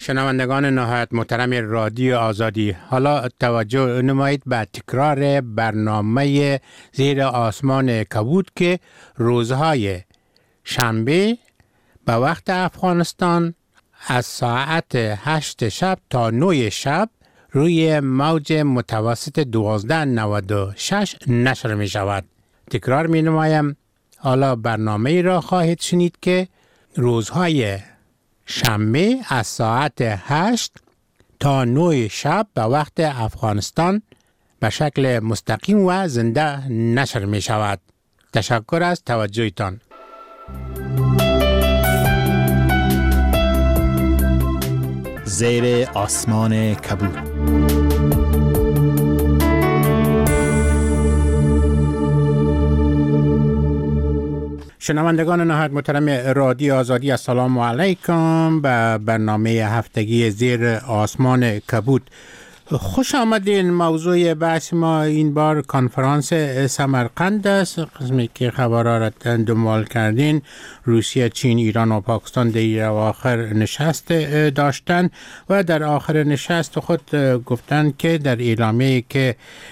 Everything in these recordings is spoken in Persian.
شنوندگان نهایت محترم رادیو آزادی، حالا توجه نمایید به تکرار برنامه زیر آسمان کبود که روزهای شنبه به وقت افغانستان از ساعت 8 شب تا 9 شب روی موج متوسط 1296 نشر می شود. تکرار می نمایم. حالا برنامه را خواهید شنید که روزهای شنبه از ساعت 8 تا 9 شب به وقت افغانستان به شکل مستقیم و زنده نشر می شود. تشکر از توجهتان. زیر آسمان کبود. شنوندگان نهایت محترم رادیو آزادی، السلام علیکم به برنامه هفتگی زیر آسمان کبود. خوش آمدین. موضوع بحث ما این بار کنفرانس سمرقند است، قسمی که خبرها را دنبال کردین. روسیه، چین، ایران و پاکستان در آخر نشست داشتن و در آخر نشست خود گفتن که در اعلامیه‌ای که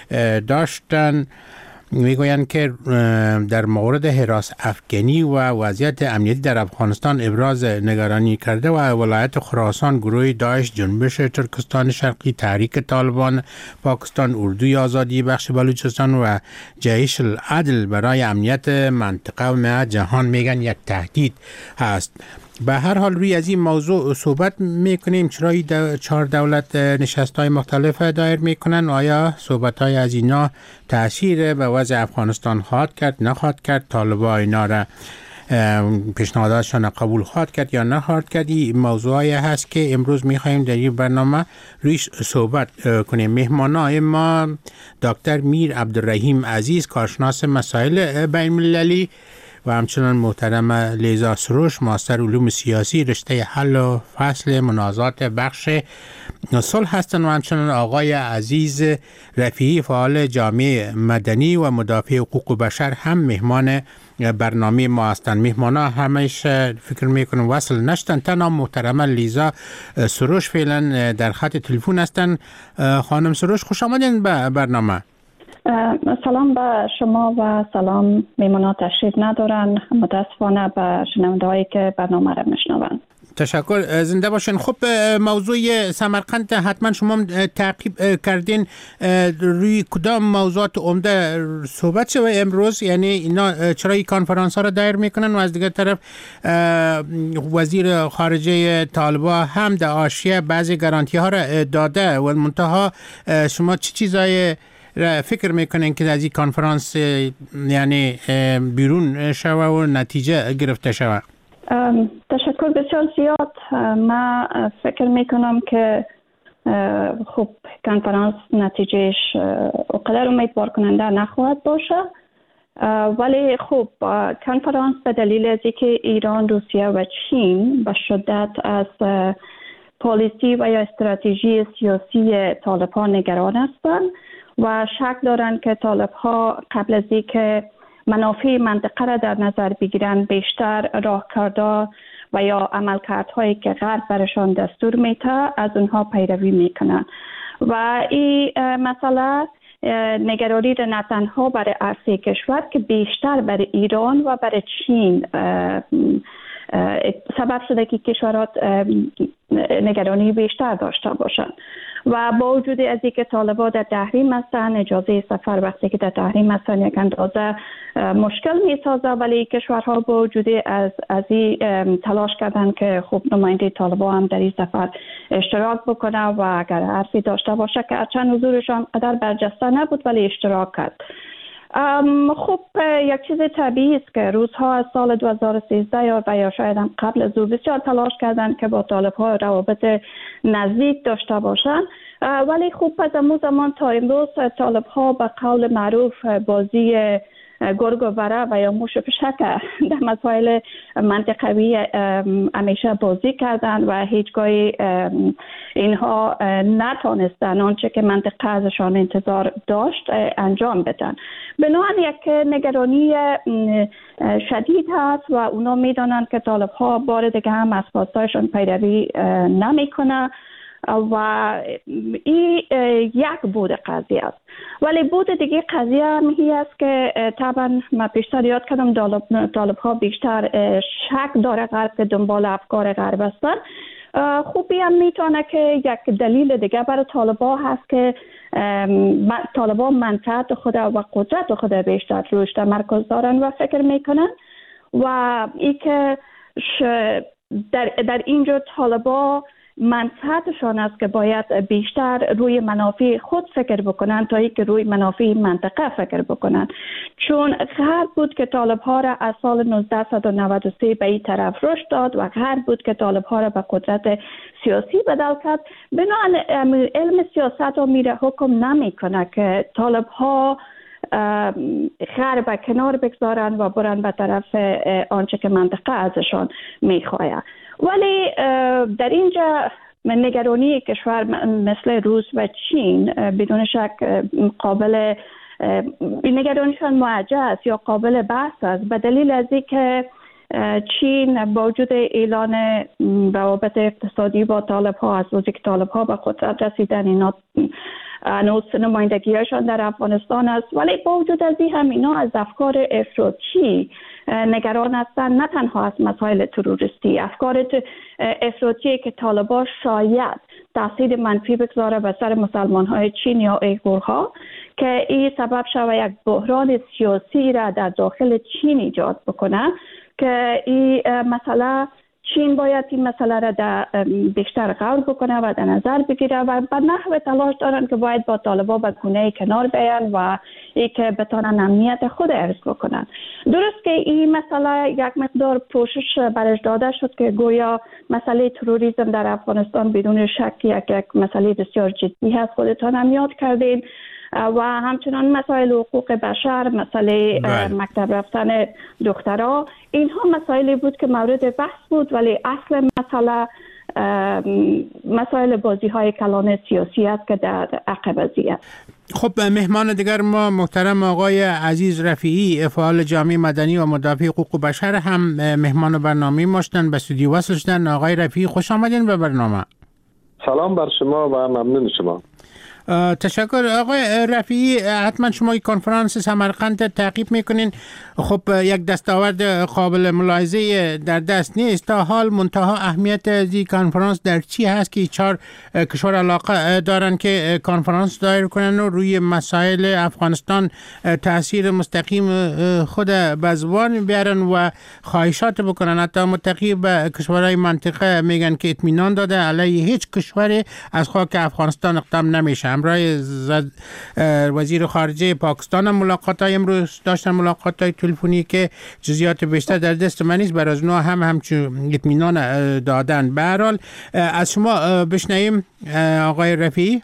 داشتن میگویند که در مورد حراس افغانی و وضعیت امنیتی در افغانستان ابراز نگرانی کرده و ولایت خراسان، گروه داعش، جنبش ترکستان شرقی، تحریک طالبان پاکستان، اردوی آزادی بخش بلوچستان و جیش العدل برای امنیت منطقه و جهان میگن یک تهدید هست. به هر حال روی از این موضوع صحبت میکنیم. چرا 4 دولت نشست‌های مختلف دایر میکنن؟ آیا صحبت‌های از اینا تأثیر به وضع افغانستان خواهد کرد، نخواهد کرد؟ طالبان اینا را پیشنهاداتشان قبول خواهد کرد یا نخواهد کرد؟ این موضوعی هست که امروز میخوایم در این برنامه رویش صحبت کنیم. مهمانای ما دکتر میر عبدالرحیم عزیز، کارشناس مسائل بین المللی، و همچنان محترم لیزا سروش، ماستر علوم سیاسی، رشته حل و فصل منازعات بخش صلح هستند، و همچنان آقای عزیز رفیعی، فعال جامعه مدنی و مدافع حقوق بشر، هم مهمان برنامه ما هستند. مهمانا همش فکر میکنم وصل نشدن. تنها محترم لیزا سروش فعلا در خط تلفن هستند. خانم سروش، خوش آمدین به برنامه. سلام به شما و سلام میمونات تشریف ندارن، متاسفانه به شنونده هایی که برنامه را میشنوند. تشکر، زنده باشین. خب موضوع سمرقند حتما شما تعقیب کردین. روی کدام موضوعات عمده صحبت شده امروز؟ یعنی اینا چرا این کانفرانس ها را دایر میکنن و از دیگر طرف وزیر خارجه طالبان هم در حاشیه بعضی گارانتی ها را داده و منتها شما چه چیزای فکر میکنین که از این کانفرانس یعنی بیرون شوه و نتیجه گرفته شوه؟ تشکر بسیار زیاد. من فکر میکنم که خب کنفرانس نتیجهش اونقدر امیدوار کننده نخواهد باشه، ولی خب کنفرانس به دلیل از اینکه ایران، روسیه و چین به شدت از پالیسی و یا استراتژی سیاسی طالبان نگران هستند و شک دارند که طالب‌ها قبل از اینکه منافع منطقه را در نظر بگیرند بیشتر راهکارها و یا عملکردهایی که غرب برشان دستور میده از اونها پیروی میکنند و این مسئله نگرانی را نه تنها برای عرصه کشور که بیشتر برای ایران و برای چین سبب شده که کشورات نگرانی بیشتر داشته باشند و با وجود از اینکه طالبان در تحریم هستند، اجازه سفر وقتی که در تحریم هستند یک اندازه مشکل میسازه، ولی کشورها با وجود از این تلاش کردن که خب نماینده طالبان هم در این سفر اشتراک بکنه و اگر حرفی داشته باشه که هرچند حضورشان قدر برجسته نبود ولی اشتراک کرد. خب یک چیز طبیعی است که روزها از سال 2013 یا شاید هم قبل از او بسیار تلاش کردند که با طالب‌ها روابط نزدیک داشته باشند، ولی خب از اون زمان تا امروز طالب‌ها به قول معروف بازی گرگ و بره و یا موش پشک در مسائل منطقوی همیشه بازی کردن و هیچگاهی اینها نتانستن آنچه که منطقه ازشان انتظار داشت انجام بدن. بنابراین یک نگرانی شدید هست و اونا میدانند که طالب ها بار دیگه هم از خواستایشان پیروی نمیکنه و این یک بود قضیه است. ولی بود دیگه قضیه هم هی است که طبعا من بیشتر یاد کردم طالب ها بیشتر شک داره غرب که دنبال افکار غرب هستن. خوبی هم میتونه که یک دلیل دیگه برای طالبا هست که طالبا منفعت خود و قدرت خود بیشتر روش تمرکز دارن و فکر میکنن و ای که در اینجا طالبا منفعتشان است که باید بیشتر روی منافع خود فکر بکنن تا اینکه روی منافع منطقه فکر بکنن، چون غرب بود که طالب ها را از سال 1993 به این طرف رشد داد و غرب بود که طالب ها را به قدرت سیاسی بدل کرد. بنابراین علم سیاست رو میره حکم نمی کنه که طالب ها غرب کنار بگذارن و برن به طرف آنچه که منطقه ازشان میخواه. ولی در اینجا نگرانی کشور مثل روس و چین بدون شک قابل نگرانیشان موجه است یا قابل بحث است، به دلیل از اینکه چین با وجود اعلان روابط اقتصادی با طالب ها از روزی که طالب ها به قدرت رسیدن اینا هنوز نمایندگیشان در افغانستان است، ولی با وجود از این هم اینا از افکار افراطی نگران هستند، نه تنها از مسائل تروریستی، افکار افراطی که طالبان شاید تاثیر منفی بگذاره بر سر مسلمان های چین یا ایغورها که این سبب شود یک بحران سیاسی را در داخل چین ایجاد بکنه که این مسئله چین باید این مسئله را بیشتر غور بکنه و در نظر بگیره و به نحو تلاش دارن که باید با طالبان به گونه کنار بیان و ای که بتانن امنیت خود حفظ بکنن. درست که این مسئله یک مقدار پوشش برش داده شد که گویا مسئله تروریسم در افغانستان بدون شک یک مسئله بسیار جدی هست، خودتان هم یاد کردین، و همچنان مسائل حقوق بشر، مسئله مکتب رفتن دخترها، اینها مسائلی بود که مورد بحث بود، ولی اصل مسائل بازی های کلان سیاسی است که در عقب است. خب مهمان دیگر ما محترم آقای عزیز رفیعی، فعال جامعه مدنی و مدافع حقوق بشر، هم مهمان برنامه ما شدن، به استودیو وصل شدن. آقای رفیعی خوش آمدین به برنامه. سلام بر شما و ممنون شما. تشکر. آقای رفیعی، حتما شما این کنفرانس سمرقند تعقیب میکنین. خب یک دستاورد قابل ملاحظه در دست نیست تا حال، منتها اهمیت از این کنفرانس در چی هست که 4 کشور علاقه دارن که کنفرانس دایر کنن و روی مسائل افغانستان تاثیر مستقیم خود به زبان بیارن و خواهشات بکنن. حتی متقی به کشورهای منطقه میگن که اطمینان داده علیه هیچ کشوری از خاک افغانستان اقدام نمیشه. همراه وزیر خارجه پاکستان هم ملاقات‌های امروز داشتن، ملاقات‌های تلفنی که جزئیات بیشتر در دست من نیست، برای از اونا هم اطمینان دادن. به هر حال از شما بشنویم آقای رفیعی.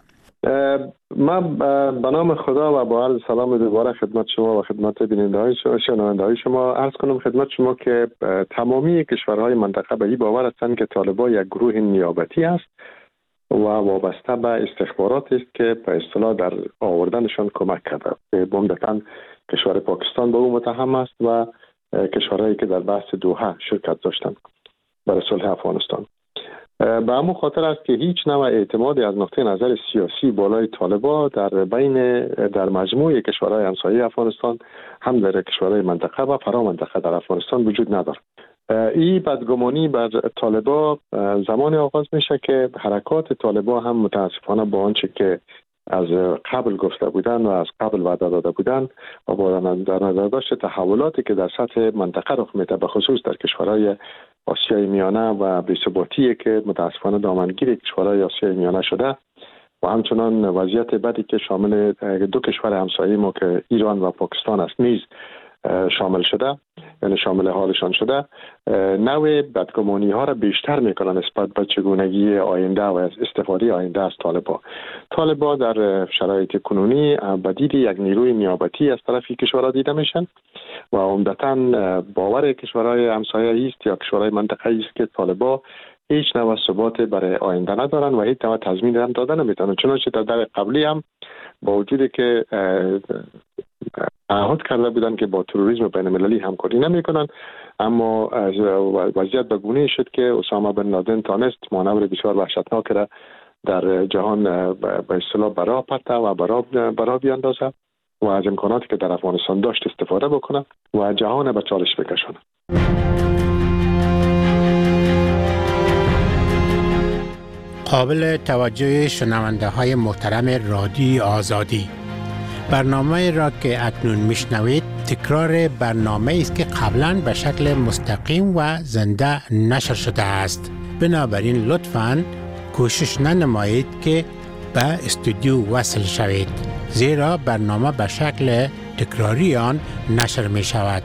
من به نام خدا و با عرض سلام دوباره خدمت شما و خدمت بیننده‌های شما، شنونده‌های شما عرض کنم خدمت شما که تمامی کشورهای منطقه به این باور هستند که طالبان یک گروه نیابتی است و وابسته به استخبارات است که به اصطلاح در آوردنشان کمک کرده. عمدتاً کشور پاکستان به او متهم است و کشورهایی که در بحث دوحه شرکت داشتند برای صلح افغانستان. به همون خاطر است که هیچ نوع اعتمادی از نقطه نظر سیاسی بالای طالبان در مجموع کشورهای همسایه افغانستان، هم در کشورهای منطقه و فرامنطقه در افغانستان وجود ندارد. این بدگمانی بر طالبان زمان آغاز میشه که حرکات طالبان هم متاسفانه با آنچه که از قبل گفته بودن و از قبل وعده داده بودن و با در نظر داشت تحولاتی که در سطح منطقه رخ میده، به خصوص در کشورهای آسیای میانه و بی‌ثباتی که متاسفانه دامنگیر کشورهای آسیای میانه شده و همچنان وضعیت بدی که شامل 2 کشور همسایه ما که ایران و پاکستان است نیز شامل شده، یعنی شامل حالشان شده، نوع بدگمانی ها را بیشتر میکنن نسبت به چگونگی آینده و استفاده آینده از طالبان در شرایط کنونی بدید یک نیروی نیابتی از طرف کشورها دیده میشن و عمدتاً باور کشورهای همسایه است یا کشورهای منطقه است که طالبان هیچ نوع ثبات برای آینده ندارن و هیچ نوع تضمین هم دادن نمیتونن. چنانچه در قبلی هم با وجودی که تعهد کرده بودن که با تروریسم بین المللی همکاری نمیکنن، اما وضعیت به گونه‌ای شد که اسامه بن لادن تانست مانور بسیار وحشتناک را در جهان به اصطلاح برا پرته و برا بیاندازه و از امکاناتی که در افغانستان داشت استفاده بکنه و جهان به چالش بکشونه. قابل توجه شنونده های محترم رادیو آزادی، برنامه را که اکنون میشنوید تکرار برنامه است که قبلا به شکل مستقیم و زنده نشر شده است. بنابراین لطفاً کوشش ننمایید که به استودیو وصل شوید، زیرا برنامه به شکل تکراری آن نشر می شود.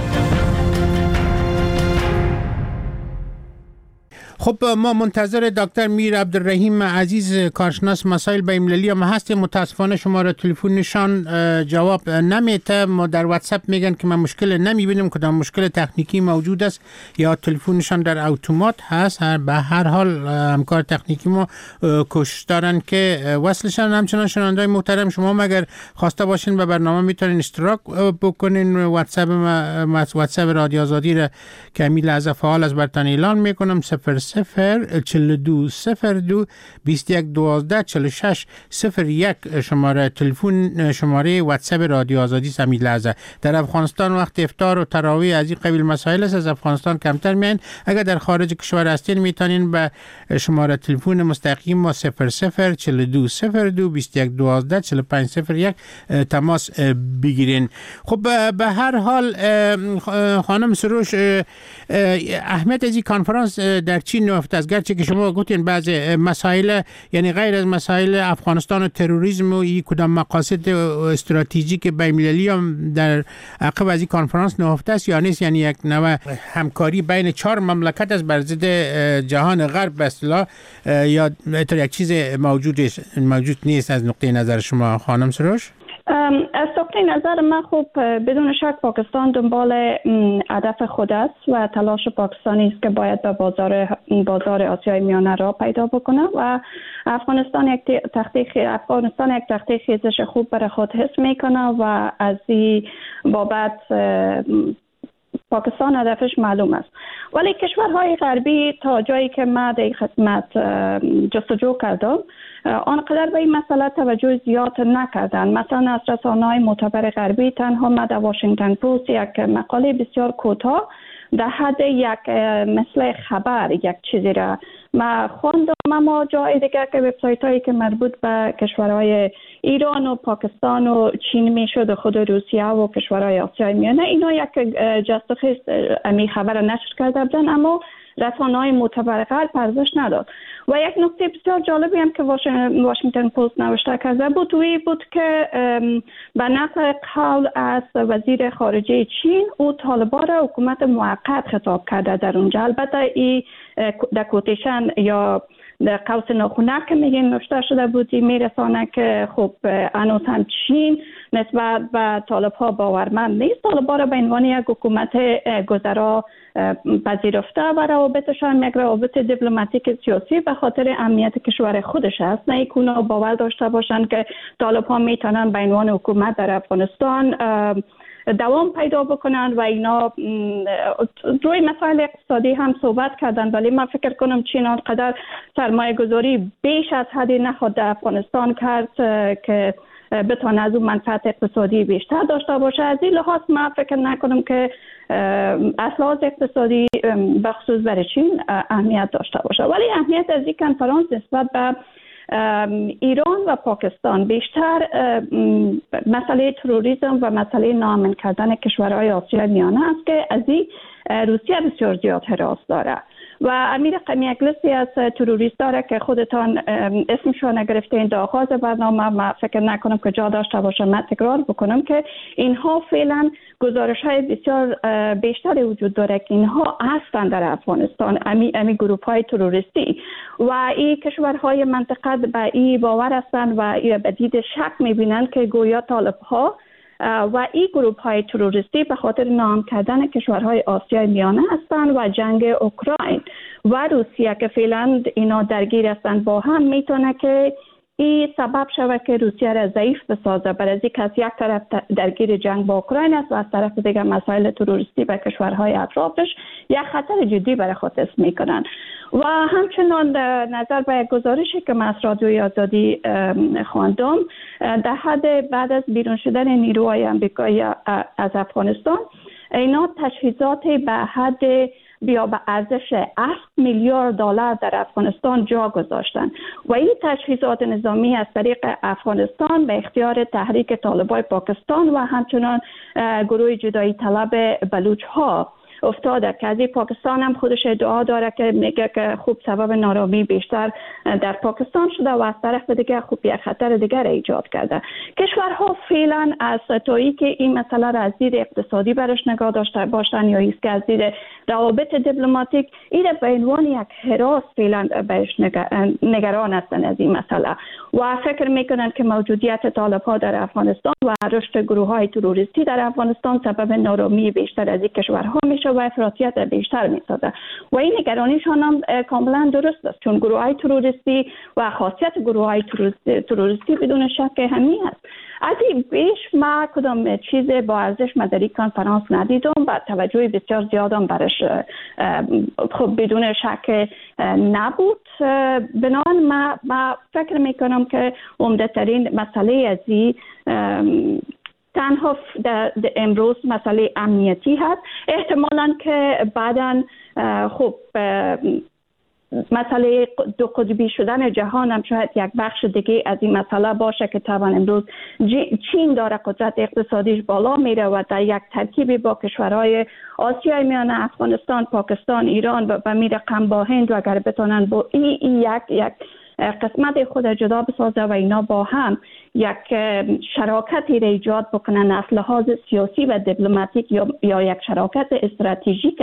خب ما منتظر دکتر میر عبدالرحیم عزیز کارشناس مسائل بین‌المللی هم هستیم. متاسفانه شماره تلفنشان جواب نمیده. ما در واتساپ میگن که ما مشکل نمیبینیم، کدام مشکل تکنیکی موجود است یا تلفنشان در اتومات هست. به هر حال همکار تکنیکی ما کوشش دارن که وصلشان. همچنان شنوندای محترم، شما مگر خواسته باشین به برنامه میتونین اشتراک بکنین. واتساپ رادیو آزادی را که همین لحظه فعال است براتون اعلان میکنم: 0020221124601 شماره تلفن، شماره واتساپ رادیو آزادی سمی لحظه. در افغانستان وقت افطار و تراویح از این قبیل مسائل است، از افغانستان کمتر میان. اگر در خارج کشور هستین میتونین به شماره تلفن مستقیم ما 00420221124501 تماس بگیرین. خب به هر حال خانم سروش، اهمیت از این کنفرانس در چین نهفته است؟ گرچه که شما گفتین بعض مسائل، یعنی غیر از مسائل افغانستان و تروریسم و این کدام مقاصد استراتژیک بین‌المللی هم در عقب از این کنفرانس نهفته است یا نیست؟ یعنی یک نوع همکاری بین 4 مملکت است بر ضد جهان غرب به اصطلاح، یا یک چیز موجود نیست از نقطه نظر شما خانم سروش؟ از نقطه نظر من خب بدون شک پاکستان دنبال هدف خود است و تلاش پاکستانی است که باید به بازار آسیای میانه را پیدا بکنه و افغانستان یک تخته خیزش خوب برای خود حس میکنه و از این بابت پاکستان هدفش معلوم است. ولی کشورهای غربی تا جایی که من در خدمت جستجو کردم آنقدر به این مسئله توجه زیاد نکردن. مثلا از رسانه‌های معتبر غربی تنها من در واشنگتن پست یک مقاله بسیار کوتاه در حد یک مثل خبر یک چیزی را من خواندم، اما جای دیگر که وبسایت هایی که مربوط به کشورهای ایران و پاکستان و چین میشد، خود روسیه و کشورهای آسیای میانه، اینا یک جست و خیز امی خبر نشر کرده بودن، اما رسانه‌های معتبر غرب ارزش نداد. و یک نکته بسیار جالبی هم که واشنگتن پست نوشته کرده بود که به نقل قول از وزیر خارجه چین، او طالبان را حکومت موقت خطاب کرده در اونجا. البته این در کوتیشن یا در قوس ناخونک که میگین نوشته شده بودی میرسانه که خب هنوز هم چین نسبت به طالب‌ها باورمند نیست، طالب‌ها را به عنوان یک حکومت گذرا پذیرفته و روابطشان یک روابط دیپلماتیک سیاسی به خاطر امنیت کشور خودش است، نه اینکه اونا باور داشته باشند که طالب‌ها میتونن به عنوان حکومت در افغانستان دوام پیدا بکنن و اینا. روی مسائل اقتصادی هم صحبت کردن، ولی من فکر کنم چین آنقدر سرمایه گذاری بیش از حدی نخواد در افغانستان کرد که بتونه از اون منفعت اقتصادی بیشتر داشته باشه. از این لحاظ من فکر نکنم که اصلاحات اقتصادی بخصوص برای چین اهمیت داشته باشه. ولی اهمیت از این کنفرانس نسبت به ایران و پاکستان بیشتر مسئله تروریسم و مسئله ناامن کردن کشورهای آسیای میانه است که از این روسیه بسیار زیاد حراس داره و امیر قمی یک لیستی از تروریست داره که خودتان اسمشون گرفتین در آغاز برنامه. ما فکر نکنم که جا داشته باشه من تکرار بکنم که اینها فعلا گزارش های بسیار بیشتری وجود داره که اینها هستند در افغانستان، امی گروپ های تروریستی و این کشورهای منطقه به این باور هستند و به دید شک میبینند که گویا طالب ها و این گروپ های تروریستی به خاطر نام کردن کشورهای آسیای میانه هستند و جنگ اوکراین و روسیه که فعلا اینا درگیر هستند با هم میتونه که این سبب شود که روسیه را ضعیف بسازه، برای اینکه از یک طرف درگیر جنگ با اوکراین است و از طرف دیگر مسائل تروریستی به کشورهای اطرافش یک خطر جدی برای خود حس میکنند. و همچنان نظر به یک گزارشی که من از رادیوی آزادی خواندم، در حد بعد از بیرون شدن نیروهای آمریکایی از افغانستان اینا تجهیزات به حد بیا به ارزش 7 میلیارد دلار در افغانستان جا گذاشتن و این تجهیزات نظامی از طریق افغانستان به اختیار تحریک طالبان پاکستان و همچنان گروه جدایی طلب بلوچ ها افتاده که از پاکستان هم خودش ادعا داره که میگه که خوب سبب نارامی بیشتر در پاکستان شده و از طرف دیگه خوب یک خطر دیگر ایجاد کرده. کشورها فعلا از تویی که این مسئله را از دید اقتصادی برش نگاه داشته باشن یا ایست که از دید روابط دیپلماتیک این به عنوان یک هراس فعلا بهش نگران هستن از این مسئله و فکر میکنن که موجودیت طالب ها در افغانستان و رشد گروه های تروریستی در افغانستان سبب نارامی بیشتر از این کشورها میشه و افراطیت بیشتر میسازه و این نگرانیشان هم کاملا درست است، چون گروه های تروریستی و خاصیت گروه های تروریستی بدون شک همین است. از این بیش ما کدام چیز با ارزش در این کنفرانس ندیدم و توجه بسیار زیادم برش خب بدون شک نبود. بنابراین ما فکر میکنم که عمده ترین مسئله از این تنها امروز مسئله امنیتی هست. احتمالاً که بعداً خب مسئله دو قطبی شدن جهان هم شاید یک بخش دیگه از این مسئله باشه که طبعا امروز چین داره قدرت اقتصادیش بالا میره و در یک ترکیبی با کشورهای آسیای میانه افغانستان، پاکستان، ایران و می رقم با هند و اگر بتونن با این یک قسمت خود جدا بسازه و اینا با هم یک شراکتی را ایجاد بکنن از لحاظ سیاسی و دیپلماتیک یا یک شراکت استراتژیک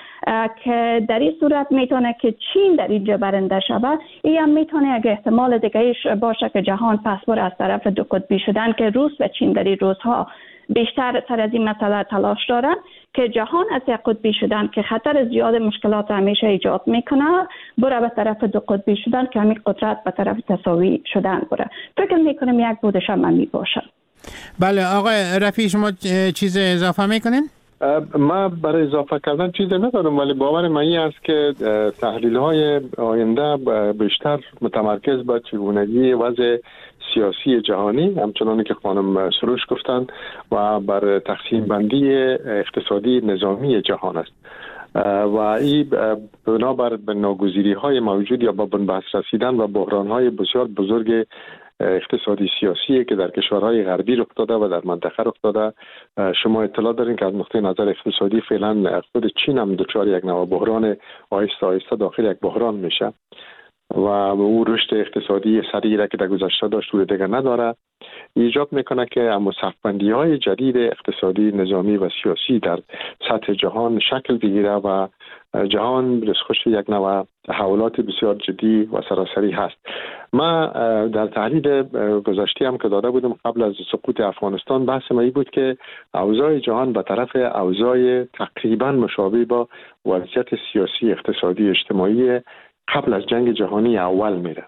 که در این صورت میتونه که چین در اینجا برنده شود. این هم میتونه یک احتمال دیگه‌ایش باشه که جهان پس بر از طرف دو قطبی شدن که روس و چین در این روزها بیشتر سر از این مسئله تلاش دارن که جهان از یک قطبی شدن که خطر زیاد مشکلات همیشه ایجاد میکنه بره به طرف دو قطبی شدن که همین قدرت به طرف تساوی شدن بره. فکر میکنم یک بودش هم می باشه. بله آقای رفیع شما چیز اضافه میکنین؟ ما برای اضافه کردن چیزی ندارم، ولی باور من این است که تحلیل‌های آینده بیشتر متمرکز به چگونگی وضع سیاسی جهانی همچنانی که خانم سروش گفتند و بر تقسیم بندی اقتصادی نظامی جهان است و این بنابر ناگزیری‌های موجود یا با بنبست رسیدن و بحران‌های بسیار بزرگ اقتصادی سیاسی که در کشورهای غربی رخ داده و در منطقه رخ داده. شما اطلاع دارین که از نقطه نظر اقتصادی فعلا خود چین هم دچار یک نوع بحران آهسته آهسته داخل یک بحران میشه و او رشد اقتصادی سریعی را که در گذشته داشت روی دیگر نداره. ایجاب میکنه که مصف‌بندی های جدید اقتصادی، نظامی و سیاسی در سطح جهان شکل بگیره و جهان دستخوش یک نوع تحولات بسیار جدی و سراسری هست. ما در تحلیل گذشته هم که داده بودم قبل از سقوط افغانستان بحث ما این بود که اوضاع جهان به طرف اوضاع تقریبا مشابه با وضعیت سیاسی، اقتصادی، اجتماعی قبل از جنگ جهانی اول میره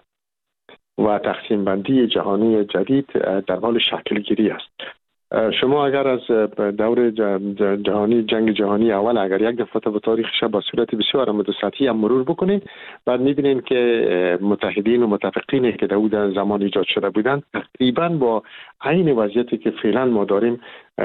و تقسیم بندی جهانی جدید در حال شکل گیری است. شما اگر از دور جهانی جنگ جهانی اول اگر یک دفعه به تاریخش با صورت بسیار متسطحی هم مرور بکنید بعد می‌بینید که متحدین و متفقینی که در زمان ایجاد شده بودند تقریبا با عین وضعیتی که فعلا ما داریم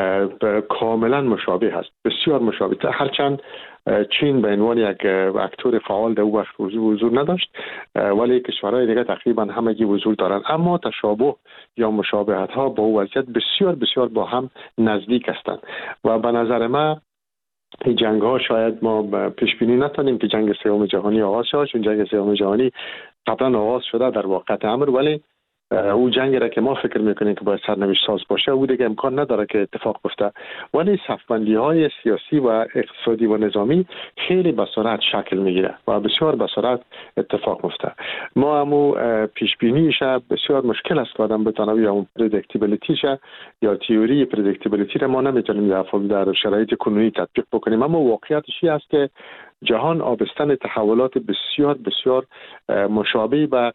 کاملا مشابه است، بسیار مشابه. هرچند چین به عنوان یک اکتور فعال در اون وقت حضور نداشت ولی کشورهای دیگه تقریبا همگی حضور دارند، اما تشابه یا مشابهت ها با وضعیت بسیار بسیار با هم نزدیک هستند و به نظر من این جنگ ها شاید ما پیش بینی نتونیم که جنگ سوم جهانی آغاز شود، چون جنگ سوم جهانی قبلا آغاز شده در واقعیت امر، ولی او جنگی را که ما فکر میکنیم که باید سرنوشت ساز باشه او دیگه امکان نداره که اتفاق بیفته، ولی صفبندی های سیاسی و اقتصادی و نظامی خیلی به سرعت شکل میگیره و بسیار به سرعت اتفاق میفته. ما همو پیش بینیش بسیار مشکل است که آدم بتونه یا پردیکتیبیلیتی یا تئوری پردیکتیبیلیتی را ما نمیتونیم در شرایط کنونی تطبیق بکنیم، اما واقعیتش این است که جهان آبستن تحولات بسیار بسیار مشابه به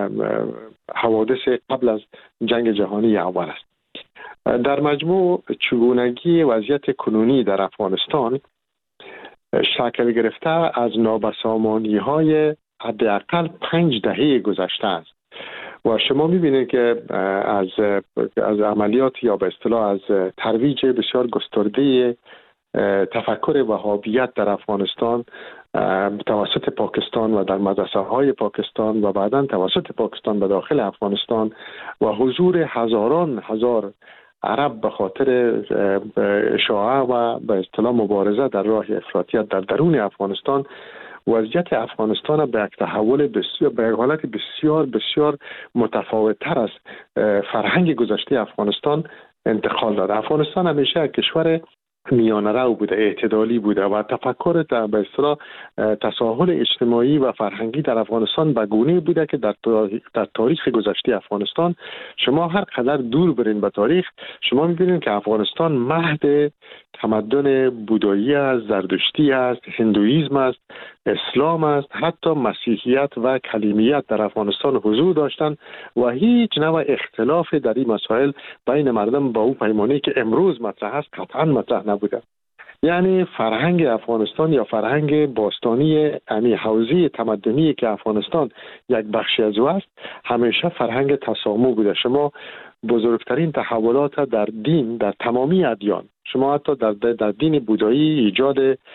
حوادث قبل از جنگ جهانی اول است. در مجموع چگونگی وضعیت کنونی در افغانستان شکل گرفته از نابسامانی‌های حداقل 5 دهه گذشته است و شما می‌بینید که از عملیات یا به اصطلاح از ترویج بسیار گسترده تفکر وهابیت در افغانستان توسط پاکستان و در مدرسه های پاکستان و بعداً توسط پاکستان به داخل افغانستان و حضور هزاران هزار عرب به خاطر اشاعه و به اصطلاح مبارزه در راه افراطیت در درون افغانستان وضعیت افغانستان به یک تحول بسیار به حالت بسیار بسیار متفاوت تر از فرهنگ گذشته افغانستان انتقال داد. افغانستان همیشه کشور میانه رو بوده، اعتدالی بوده و تفکر به اصطلاح تساهل اجتماعی و فرهنگی در افغانستان به گونه بوده که در تاریخ گذشته افغانستان شما هر قدر دور برین به تاریخ شما می‌بینید که افغانستان مهد تمدن بودایی است، زرتشتی است، هندویسم است، اسلام است، حتی مسیحیت و کلیمیت در افغانستان حضور داشتند و هیچ نوع اختلاف در این مسائل بین مردم با او پیمانی که امروز مطرح است قطعا مطرح نبوده. یعنی فرهنگ افغانستان یا فرهنگ باستانی امی حوزه تمدنی که افغانستان یک بخشی از او است همیشه فرهنگ تسامح بوده. شما بزرگترین تحولات در دین در تمامی ادیان، شما حتی در دین بودایی ایجاد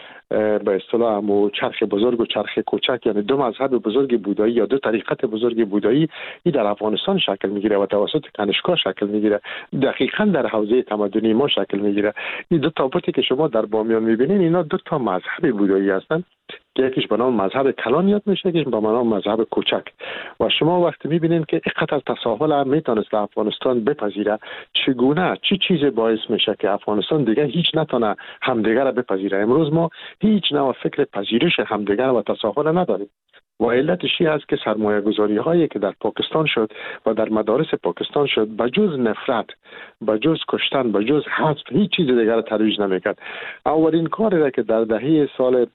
به اصطلاح چرخ بزرگ و چرخ کوچک، یعنی دو مذهب بزرگ بودایی یا دو طریقت بزرگ بودایی این در افغانستان شکل میگیره و توسط کنشگاه شکل میگیره، دقیقاً در حوزه تمدنی ما شکل میگیره. این دو تابوتی که شما در بامیان میبینین اینا دو تا مذهب بودایی هستند که یکیش به نام مذهب کلان یاد میشه، یکیش به نام مذهب کوچک و شما وقتی میبینین که اینقدر تساهل هم میتونست افغانستان بپذیره، چگونه چی چیز باعث میشه که افغانستان دیگه هیچ نتونه همدیگر را بپذیره. امروز ما هیچ نوع فکر پذیرش همدیگر و تساهل نداریم و علتش این است که سرمایه گذاری هایی که در پاکستان شد و در مدارس پاکستان شد بجز نفرت، بجز کشتن، بجز حذف هیچ چیز دیگر را ترویج نمیکرد. اولین کاری را که در دهه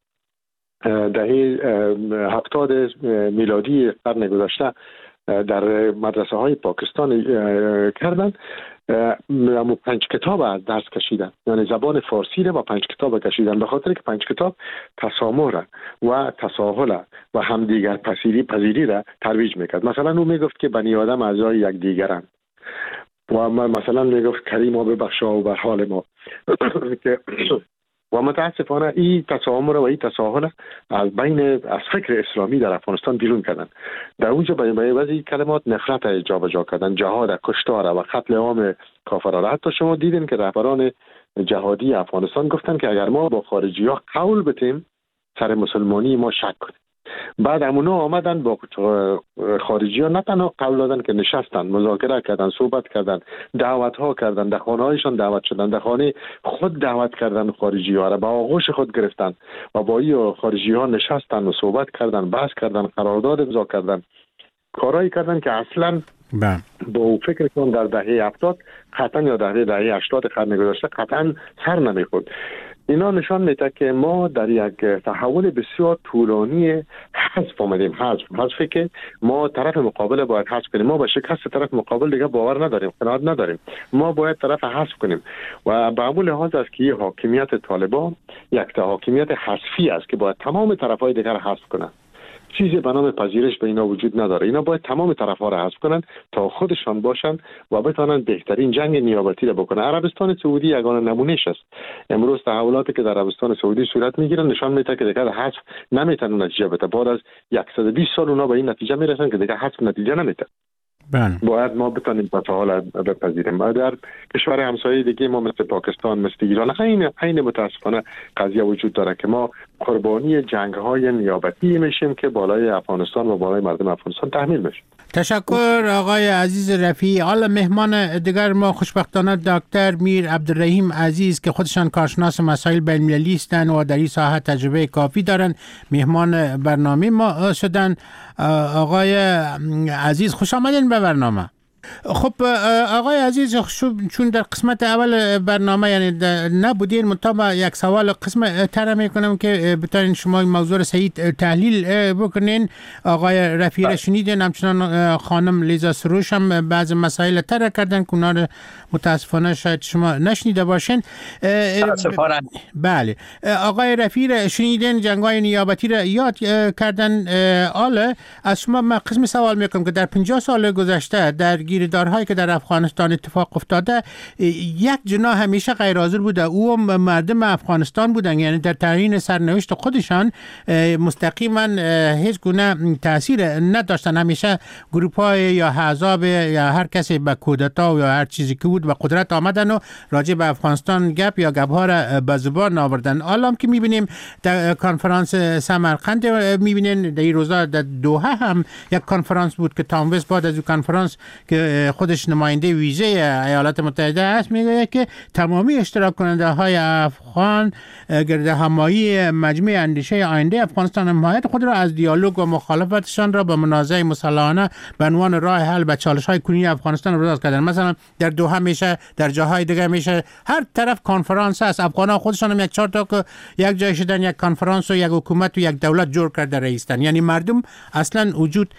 70 میلادی قرن گذشته در مدرسه های پاکستان کردن 5 کتاب از درس کشیدن، یعنی زبان فارسی را با 5 کتاب کشیدن به خاطر که 5 کتاب تسامح را و تساهل و همدیگر پذیری را ترویج میکرد. مثلا او میگفت که بنی آدم اعضای یک دیگرند و مثلا میگفت کریما ببخشا و بر حال ما که و متاسفانه این تسامح و این تساهل از فکر اسلامی در افغانستان بیرون کردن. در اونجا به بعضی کلمات نفرت جابجا کردن، جهاد، کشتار و قتل عام کافران. حتی شما دیدین که رهبران جهادی افغانستان گفتن که اگر ما با خارجی ها قول بتیم سر مسلمانی ما شک کنیم. بعد همونا آمدن با خارجی ها نه تنها قول دادن که نشستن، مذاکره کردن، صحبت کردن، دعوت ها کردن، در خانه هایشان دعوت شدن، در خانه خود دعوت کردن خارجی ها را با آغوش خود گرفتن و با این خارجی ها نشستن و صحبت کردن، بحث کردن، قرارداد امضا کردن، کارایی کردن که اصلا با فکر کنم در دهه 70 قطعا یا دهه 80 قرن گذشته قطعا سر نمیخورد. اینا نشان میده که ما در یک تحول بسیار طولانی حذف آمدیم. حذفی که ما طرف مقابل باید حذف کنیم. ما به شکست طرف مقابل دیگه باور نداریم، قناعت نداریم. ما باید طرف حذف کنیم و به همون لحاظ است که حاکمیت طالبان یک حاکمیت حذفی است که باید تمام طرفهای دیگر حذف کنند. چیزی به نام پذیرش به اینا وجود نداره. اینا باید تمام طرف‌ها را حذف کنن تا خودشان باشن و بتونن بهترین جنگ نیابتی را بکنن. عربستان سعودی یگانه نمونهش است. امروز تحولاتی که در عربستان سعودی صورت میگیرن نشان میده که دیگه حذف نمیتونه نتیجه بده. بعد از 120 سال اونا به این نتیجه میرسن که دیگه حذف نتیجه نمیده. باید ما بتانیم تفاعل بپذیریم. در کشور همسایه دیگه ما مثل پاکستان، مثل ایران، عین متاسفانه قضیه وجود داره که ما قربانی جنگ‌های نیابتی میشیم که بالای افغانستان و بالای مردم افغانستان تحمیل میشه. تشکر آقای عزیز رفیعی. حالا مهمان دیگر ما خوشبختانه دکتر میر عبدالرحیم عزیز که خودشان کارشناس مسائل بین‌المللی هستند و در این ساحه تجربه کافی دارند مهمان برنامه ما شدن. آقای عزیز خوش آمدین به برنامه. خب آقای عزیز، چون در قسمت اول برنامه یعنی نبودین، منتها یک سوال قسم طرح میکنم که بتونین شما این موضوع رو صحیح تحلیل بکنین. آقای رفیعی را شنیدین، همچنان خانم لیزا سروش هم بعض مسائل طرح کردن که اونا رو متاسفانه شاید شما نشنیده باشین. بله، آقای رفیعی را شنیدین، جنگ‌های نیابتی را یاد کردن. حالا از شما من قسم سوال میکنم که در 50 سال گذشته در گیردارهایی که در افغانستان اتفاق افتاده، یک جناح همیشه غیر حاضر بوده، او مردم افغانستان بودن. یعنی در تعیین سرنوشت خودشان مستقیما هیچ گونه تاثیر نداشتن. همیشه گروه‌های یا احزاب یا هر کسی به کودتا یا هر چیزی که بود به قدرت آمدن و راجع به افغانستان گپ یا گپ‌ها را به زبان آوردن. حالا که می‌بینیم در کنفرانس سمرقند، می‌بینین در این روزا در دوحه هم یک کنفرانس بود که تامویز بعد از کنفرانس که خودش نماینده ویژه ایالات متحده است میگه که تمامی اشتراک کننده های افغان گرد همایی مجمع اندیشه آینده افغانستان حمایت خود را از دیالوگ و مخالفتشان را به منازعه مسلحانه به عنوان راه حل به چالش های کنونی افغانستان رو کردن. مثلا در دوحه میشه، در جاهای دیگه میشه، هر طرف کنفرانس است. افغانان خودشان هم یک 4 تا که یک جای شدن یک کنفرانس و یک حکومت و یک دولت جور کرده رئیسن. یعنی مردم اصلا وجود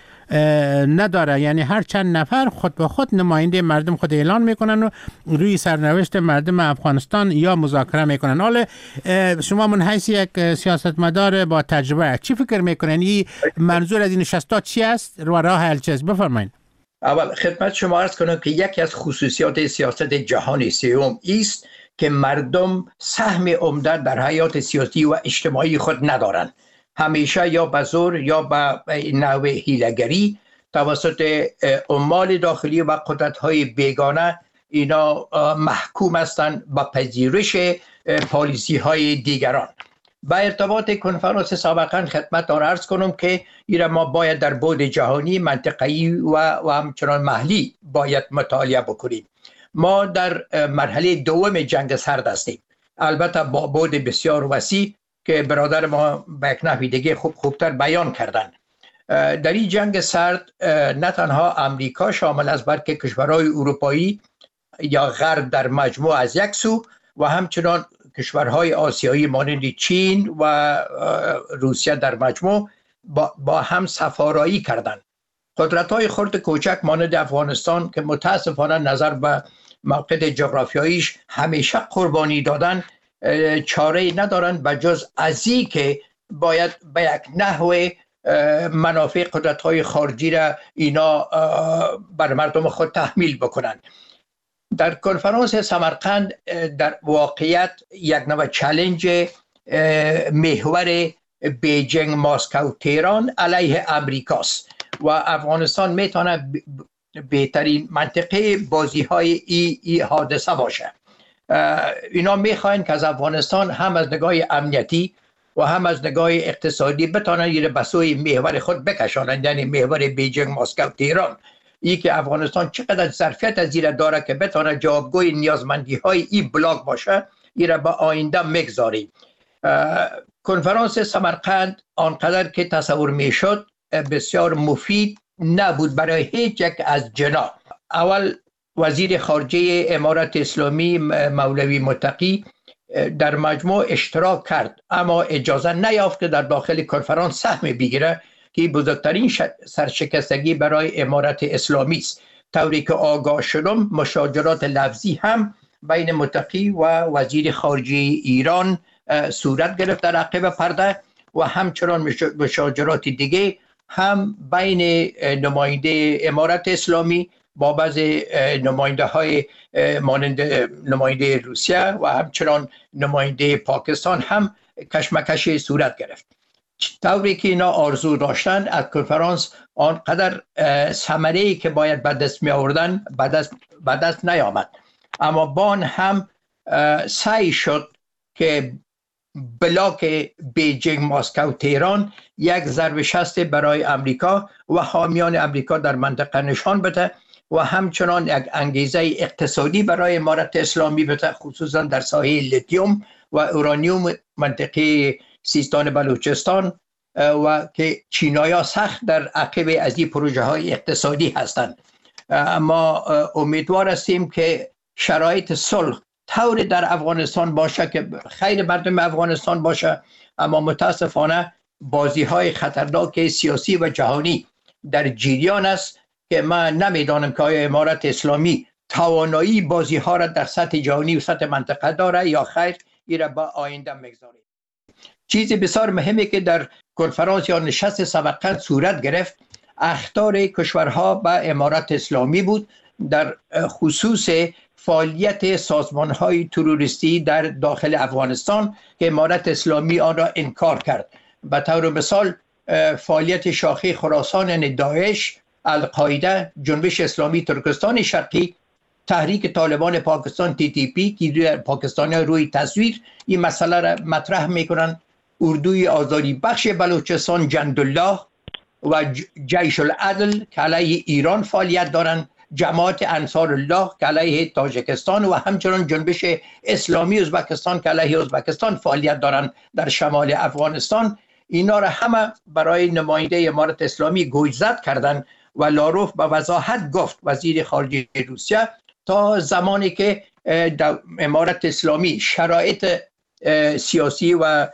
نداره. یعنی هر چند نفر خود به خود نماینده مردم خود اعلان میکنن و روی سرنوشت مردم افغانستان یا مذاکره میکنن. حالا شما من حیث یک سیاستمدار با تجربه چی فکر میکنن؟ این منظور از این نشست‌ها چی است و راه حل چی است؟ بفرمایید. اول خدمت شما عرض کنم که یکی از خصوصیات سیاست جهانی سوم است که مردم سهم عمده در حیات سیاسی و اجتماعی خود ندارند. همیشه یا به زور یا به نوع حیله‌گری توسط عمال داخلی و قدرت‌های بیگانه اینا محکوم هستند به پذیرش پالیسی‌های دیگران. با ارتباط کنفرانس سمرقند خدمتتان عرض کنم که اینا ما باید در بعد جهانی، منطقه‌ای و همچنان محلی باید مطالعه بکنیم. ما در مرحله دوم جنگ سرد هستیم، البته با بعد بسیار وسیع که برادر ما به یک نحوی دیگه خوبتر بیان کردن. در این جنگ سرد نه تنها امریکا شامل است بلکه کشورهای اروپایی یا غرب در مجموع از یک سو و همچنان کشورهای آسیایی مانند چین و روسیه در مجموع با هم سفارایی کردند. قدرت‌های خرد کوچک مانند افغانستان که متاسفانه نظر به موقع جغرافیاییش همیشه قربانی دادن، چاره ندارند به جز ازی که باید به یک نحو منافع قدرت‌های خارجی را اینا بر مردم خود تحمیل بکنند. در کنفرانس سمرقند در واقعیت یک نوع چالش محور بیجینگ، مسکو، تهران علیه امریکاست و افغانستان میتونه بهترین منطقه بازی های ای حادثه باشه. اینا میخواین که از افغانستان هم از نگاه امنیتی و هم از نگاه اقتصادی بتونن یه به سوی محور خود بکشانند، یعنی محور بیجینگ، مسکو، تهران. ای که افغانستان چقدر ظرفیت از زیر داره که بتونه جوابگوی نیازمندی های این بلاک باشه، این را به آینده میگذاریم. کنفرانس سمرقند آنقدر که تصور میشد بسیار مفید نبود برای هیچ یک از جناح. اول وزیر خارجه امارت اسلامی مولوی متقی در مجموع اشتراک کرد اما اجازه نیافت که در داخل کنفرانس سهم بگیره که بزرگترین سرشکستگی برای امارت اسلامی است. طوری که آگاه شدم مشاجرات لفظی هم بین متقی و وزیر خارجه ایران صورت گرفت در عقب پرده و همچنان مشاجرات دیگه هم بین نماینده امارت اسلامی با بعض نماینده های مانند نماینده روسیه و همچنان نماینده پاکستان هم کشمکش صورت گرفت. طوری که اینا آرزو داشتن از کنفرانس آنقدر ثمره‌ای که باید به دست می آوردن به دست نیامد. اما بان هم سعی شد که بلاک بیجینگ، مسکو، تهران یک ضرب شست برای امریکا و حامیان امریکا در منطقه نشان بده و همچنان یک انگیزه اقتصادی برای امارت اسلامی بده، خصوصا در ساحه لیتیوم و اورانیوم منطقه سیستان بلوچستان و که چینایا سخت در عقب از این پروژه های اقتصادی هستند. اما امیدوار هستیم که شرایط صلح طور در افغانستان باشه که خیر مردم افغانستان باشه، اما متاسفانه بازی های خطرناک سیاسی و جهانی در جریان است که من نمیدانم که آیا امارت اسلامی توانایی بازی ها را در سطح جهانی و سطح منطقه داره یا خیر، این را با آینده میگذاره. چیزی بسیار مهمی که در کنفرانس یا نشست سمرقند صورت گرفت اخطار کشورها به امارت اسلامی بود در خصوص فعالیت سازمان‌های تروریستی در داخل افغانستان که امارت اسلامی آن را انکار کرد. به طور مثال فعالیت شاخه خراسان یعنی داعش، القاعده، جنبش اسلامی ترکستان شرقی، تحریک طالبان پاکستان TTP که پاکستانی روی تصویر این مسئله را مطرح میکنن، اردوی آزادی بخش بلوچستان جندالله و جیش العدل که علیه ایران فعالیت دارند، جماعت انصار الله که علیه تاجیکستان و همچنان جنبش اسلامی ازبکستان که علیه ازبکستان فعالیت دارند در شمال افغانستان. اینا را همه برای نماینده امارت اسلامی گوشزد کردند و لاروف به وضاحت گفت، وزیر خارجه روسیه، تا زمانی که امارت اسلامی شرایط سیاسی و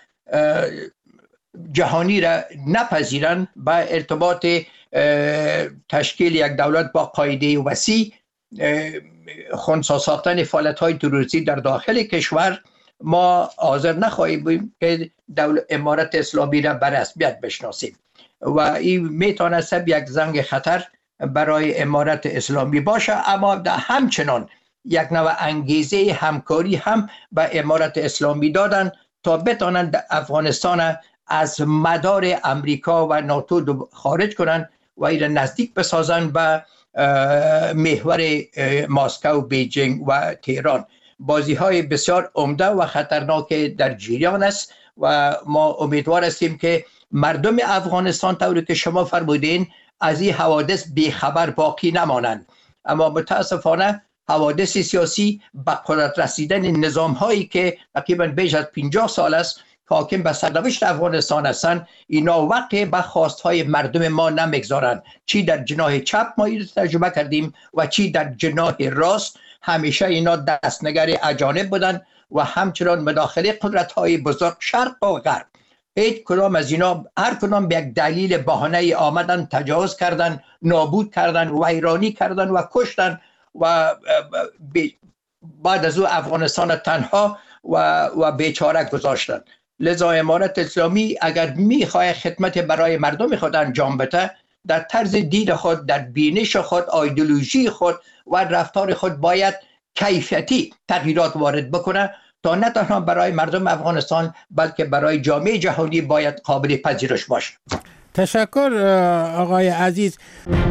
جهانی را نپذیرند با ارتباط تشکیل یک دولت با قاعده وسیع، خنثی ساختن فعالیت‌های تروریستی در داخل کشور، ما حاضر نخواهیم بود که امارت اسلامی را به رسمیت بشناسیم و این میتواند یک زنگ خطر برای امارت اسلامی باشه. اما همچنان یک نوع انگیزه همکاری هم به امارت اسلامی دادن تا بتوانند افغانستان از مدار امریکا و ناتو خارج کنند و این نزدیک بسازند به محور مسکو، بیجینگ و تهران. بازی های بسیار عمده و خطرناک در جریان است و ما امیدوار هستیم که مردم افغانستان طوری که شما فرمودین از این حوادث بیخبر باقی نمانند. اما متاسفانه حوادث سیاسی به قدرت رسیدن نظام هایی که تقریبا بیش از 50 سال است حاکم به سرنوشت افغانستان هستند، اینا وقت به خواستهای مردم ما نمیگذارند. چی در جناح چپ ما این تجربه کردیم و چی در جناح راست، همیشه اینا دستنگر اجانب بودن و همچنان مداخله قدرت‌های بزرگ شرق و غرب. هیچ کدام از اینا هر کدام به یک دلیل بهانه آمدن، تجاوز کردن، نابود کردن، ویرانی کردن و کشتن و بعد از او افغانستان تنها و بیچاره گذاشتن. لذا امارت اسلامی اگر میخواه خدمت برای مردم خود انجام بده، در طرز دید خود، در بینش خود، ایدئولوژی خود و رفتار خود باید کیفیتی تغییرات وارد بکنه تا نه تنها برای مردم افغانستان بلکه برای جامعه جهانی باید قابل پذیرش باشه. تشکر آقای عزیز.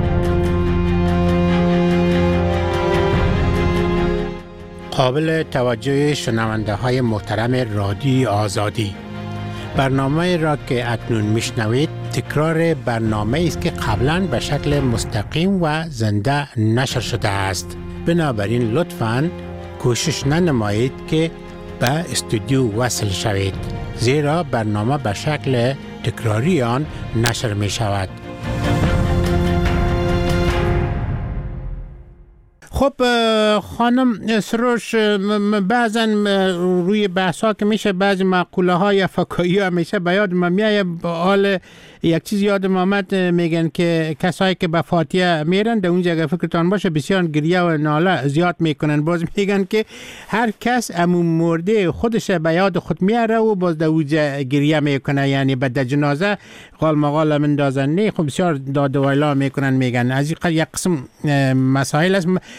قابل توجه شنونده های محترم رادیو آزادی، برنامه را که اکنون میشنوید تکرار برنامه است که قبلا به شکل مستقیم و زنده نشر شده است. بنابراین لطفاً کوشش ننمایید که به استودیو وصل شوید، زیرا برنامه به شکل تکراری آن نشر می شود. خب خانم سروش، بعضا روی بحثا که میشه بعضی مقوله های فکاهی همیشه به یاد من میایه. حال یک چیز یادم آمد، میگن که کسایی که به فاتحه میرن در اونجا اگر فکرتان باشه بسیار گریه و ناله زیاد میکنن. باز میگن که هر کس امون مرده خودش به یاد خود میاره و باز در اونجا گریه میکنه، یعنی به جنازه قال مقال مندازن. نه خب بسیار داد و ویلا میکنن. میگن از یک قسم مسائل است.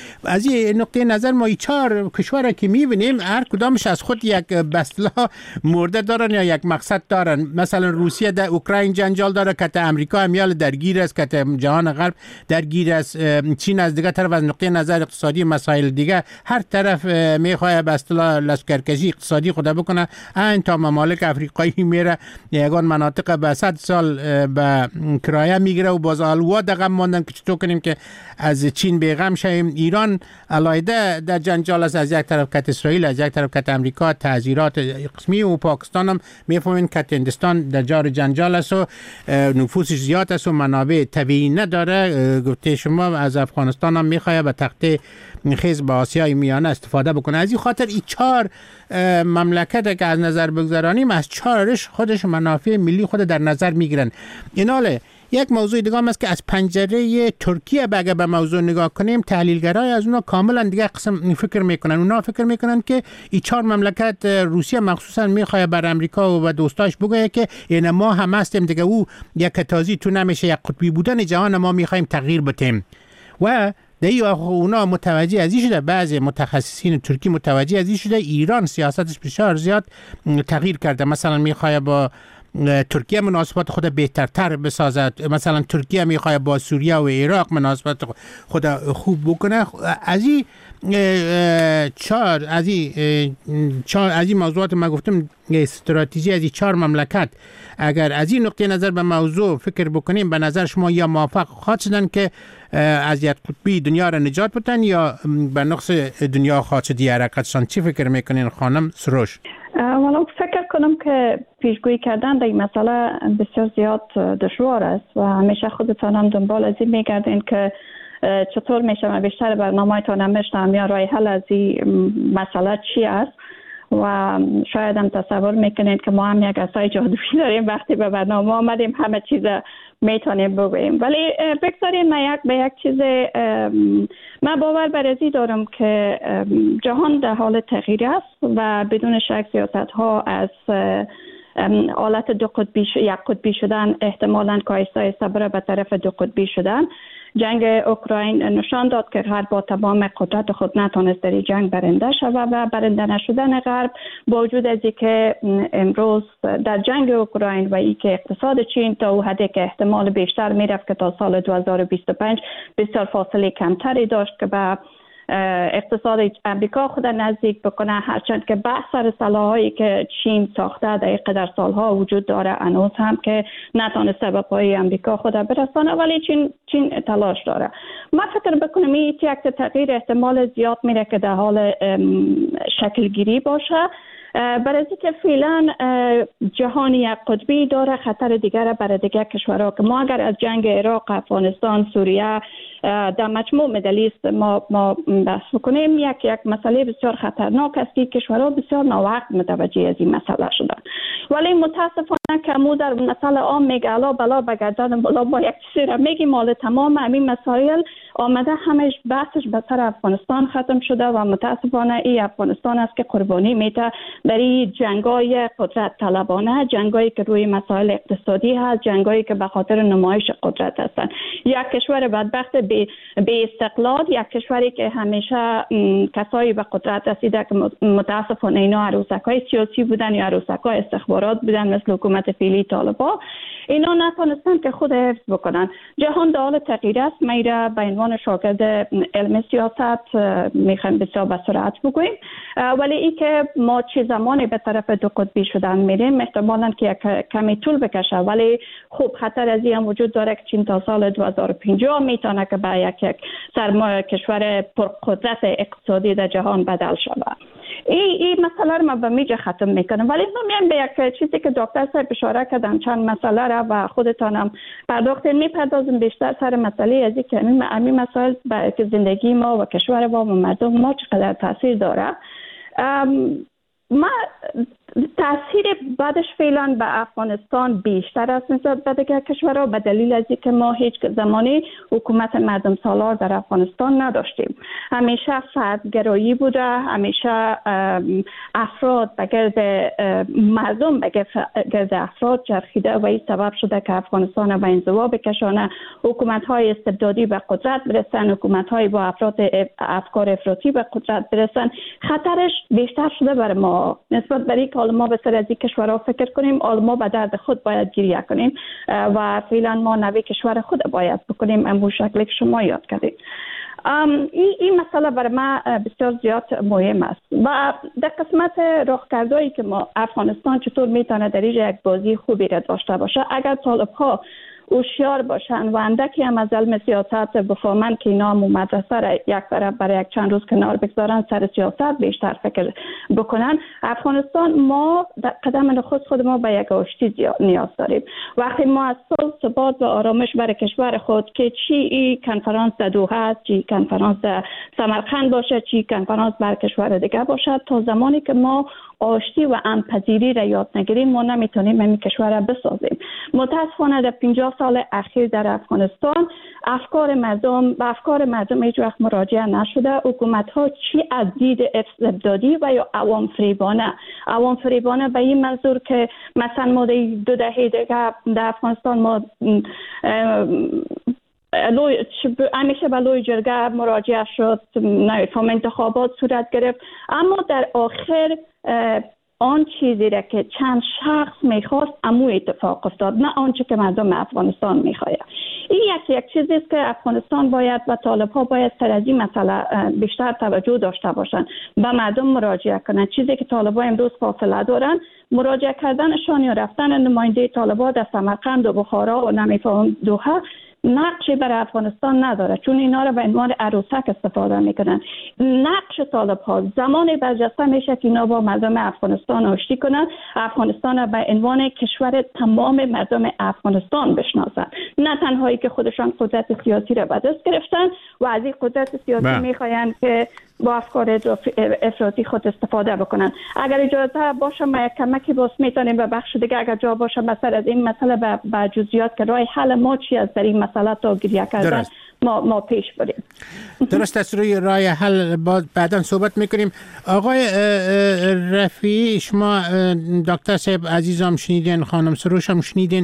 از این نقطه نظر ما 4 کشور که میبینیم هر کدامش از خود یک بسلا مرده دارن یا یک مقصد دارن. مثلا روسیه در اوکراین جنجال داره، کت امریکا همیال درگیر است، کت جهان غرب درگیر است، چین از دیگه طرف از نقطه نظر اقتصادی مسائل دیگه هر طرف میخواد به اصطلاح لشکرکشی اقتصادی خود بکنه. این تا ممالک افریقایی میره یگان مناطق به 100 سال به کرایه میگیره و باز الوا دغم ماندن که چطور کنیم که از چین بیغم شیم. ایران علایده در جنجال است، از یک طرف کت اسرائیل، از یک طرف کت امریکا، تعزیرات قسمی و پاکستان هم میفهمین کت هندستان در جار جنجال است و نفوسش زیاد است و منابع طبیعی نداره. گفته شما از افغانستان هم میخواد به تخته خیز به آسیای میانه استفاده بکنه. از این خاطر این 4 مملکت که از نظر بگذارانیم از 4ش خودش منافع ملی خود در نظر میگیرن. ایناله یک موضوع دیگه هم است که از پنجره ترکیه اگه به موضوع نگاه کنیم تحلیلگرای از اونا کاملا دیگه قسم فکر میکنن. اونا فکر میکنن که این 4 مملکت روسیه مخصوصا میخواد بر امریکا و دوستاش بگه که این ما هم هستیم دیگه، او یک تازی تو نمیشه، یک قطبی بودن جهان ما میخوایم تغییر بدیم. و دیگه اونا متوجه از این شده، بعضی متخصصین ترکی متوجه از این شده ایران سیاستش بسیار زیاد تغییر کرده. مثلا میخواد با ترکیه مناسبات خود بهترتر بسازد، مثلا ترکیه میخواد با سوریه و عراق مناسبات خود خوب بکنه. از این 4 از این موضوعات ما گفتم استراتژی از این 4 مملکت اگر از این نقطه نظر به موضوع فکر بکنیم به نظر شما یا موافق خواهد شدن که از یک قطبی دنیا را نجات بدن یا به نقص دنیا خواهد شد حرکتشان؟ چی فکر میکنین خانم سروش؟ والا فکر کنم که پیشگویی کردن در این مسئله بسیار زیاد دشوار است و همیشه خودتان هم دنبال از این میگردین که چطور میشه. من بیشتر برنامه‌تان نمیشتم یا راه حل از این مسئله چی است و شاید هم تصور میکنید که ما هم یک عصای جادویی داریم، وقتی به برنامه آمدیم همه چیز میتونیم بگوییم. ولی بگذاریم من به یک چیز من باور بر ازی دارم که جهان در حال تغییر است و بدون شک سیاست ها از حالت یک قطبی شدن احتمالاً کایسته بره به طرف 2 قطبی شدن. جنگ اوکراین نشان داد که غرب با تمام قدرت خود نتونست در جنگ برنده شود و برنده نشدن غرب با وجود از اینکه امروز در جنگ اوکراین و اینکه اقتصاد چین تا او حدی که احتمال بیشتر میرفت که تا سال 2025 بسیار فاصله کمتری داشت که به اقتصاد امریکا خود نزدیک بکنه، هرچند که بحث سر سلاحایی که چین ساخته در قدر سالها وجود داره هنوز هم که نتونسته به پای امریکا خود برسانه، ولی چین تلاش داره. من فکر بکنم این یک تغییر احتمال زیاد میره که در حال شکل گیری باشه. برای که فعلا جهان یک قطبی داره، خطر دیگر برای دیگر کشورها که ما اگر از جنگ عراق، افغانستان، سوریه در مجموع مدلیست ما بحث بکنیم، یک مسئله بسیار خطرناک است که کشورها بسیار ناوقت متوجه از این مسئله شدن. ولی متاسفانه که ما در مسئله عام میگه الا بلا بگردن بلا با یک چیزی را میگیم، مال تمام همین مسائل آمده همش بحثش به سر افغانستان ختم شده و متاسفانه این افغانستان است که قربانی میده در این جنگای قدرت طلبانه، جنگایی که روی مسائل اقتصادی هست، جنگایی که به خاطر نمایش قدرت هستند. یک کشور بدبخت به استقلال، یک کشوری که همیشه کسایی به قدرت رسیده که متاسفانه اینا عروسکای سیاسی بودن یا عروسکای استخبارات بودن مثل حکومت فعلی طالبان، اینا نتونستن که خود حفظ بکنن. جهان در حال تغییر است. ما را به عنوان شاگرد علم سیاست میخوایم بسیار به سرعت بگوییم، ولی این که ما چه زمانی به طرف 2 قطبی شدن میریم احتمالاً که کمی طول بکشه، ولی خوب خطر از این هم وجود داره که چین تا سال 2050 میتونه که به یک کشور پرقدرت اقتصادی در جهان بدل شود. این مسئله رو من به میجا ختم میکنم، ولی میام به یک چیزی که دکتر صاحب اشاره کردن، چند مسئله را و خودتانم پرداختین، میپردازم بیشتر سر مسئله از این که همین مسائل که زندگی ما و کشور ما و مردم ما چقدر تاثیر داره. ما تاثیر بعدش فعلا به افغانستان بیشتر است نسبت به دیگر کشورها، به دلیل از اینکه ما هیچ زمانی حکومت مردم سالار در افغانستان نداشتیم. همیشه فردگرایی بوده، همیشه افراد به گرد مردم به گرد افراد چرخیده و این سبب شده که افغانستان به انزوا بکشانه، حکومت‌های استبدادی به قدرت برسن، حکومت‌های با افکار افراطی به قدرت برسن. خطرش بیشتر شده بر ما نسبت به اینکه ما به سر از این کشورها فکر کنیم، ما به درد خود باید گریه کنیم و فعلا ما نوی کشور خود باید بکنیم امو شکلی که شما یاد کردید. این مسئله برای ما بسیار زیاد مهم است و در قسمت راهکردهایی که ما افغانستان چطور میتونه در اینجا یک بازی خوبی را داشته باشه، اگر طالب‌ها هوشیار باشن و اندکی هم از علم سیاست بفهمن که اینا مدرسه را یک طرف برای یک چند روز کنار بگذارن، سر سیاست بیشتر فکر بکنن، افغانستان ما در قدم نخست خود ما به یک آشتی نیاز داریم. وقتی ما از صلح، ثبات و آرامش برای کشور خود که چی این کنفرانس در دوحه است، چی کنفرانس در سمرقند باشه، چی کنفرانس بر کشور دیگه باشد، تا زمانی که ما آشتی و همپذیری را یاد نگیریم ما نمیتونیم این کشور را بسازیم. متاسفانه در 50 سال اخیر در افغانستان افکار مردم هیچ وقت مراجعه نشده. حکومت ها چی از دید استبدادی و یا عوام فریبانه به این منظور که مثلا ما 2 دهه دیگه در افغانستان ما همیشه به لوی جرگه مراجعه شد، نمیفهم انتخابات صورت گرفت، اما در آخر آن چیزی را که چند شخص میخواست امو اتفاق افتاد، نه آنچه که مردم افغانستان میخواید. این یک چیزی است که افغانستان باید و طالب‌ها باید سر از این مسئله بیشتر توجه داشته باشند، به مردم مراجعه کنند. چیزی که طالب‌ها امروز فاصله دارن، مراجعه کردنشان یا رفتن نماینده طالب‌ها در سمرقند و بخارا و نمیفهم دوحه نقشی برای افغانستان نداره، چون اینا رو به عنوان عروسک استفاده میکنن. نقش طالب‌ها زمانی برجسته میشه که اینا با مردم افغانستان آشتی کنن، افغانستان رو به عنوان کشور تمام مردم افغانستان بشناسن، نه تنهایی که خودشان قدرت سیاسی رو به دست گرفتن و از این قدرت سیاسی میخواین که با افکار افراطی خود استفاده بکنن. اگر اجازه باشه ما یک کمکی باز میتونیم به بخش دیگه اگر جا باشه مثلا از این مسئله به جزئیات که راه حل ما چی از در این مسئله تا گریه کردن ما پیش بریم. درست است، روی راه حل بعدا صحبت میکنیم. آقای رفیعی، شما دکتر صاحب عزیزم شنیدین، خانم سروش هم شنیدین،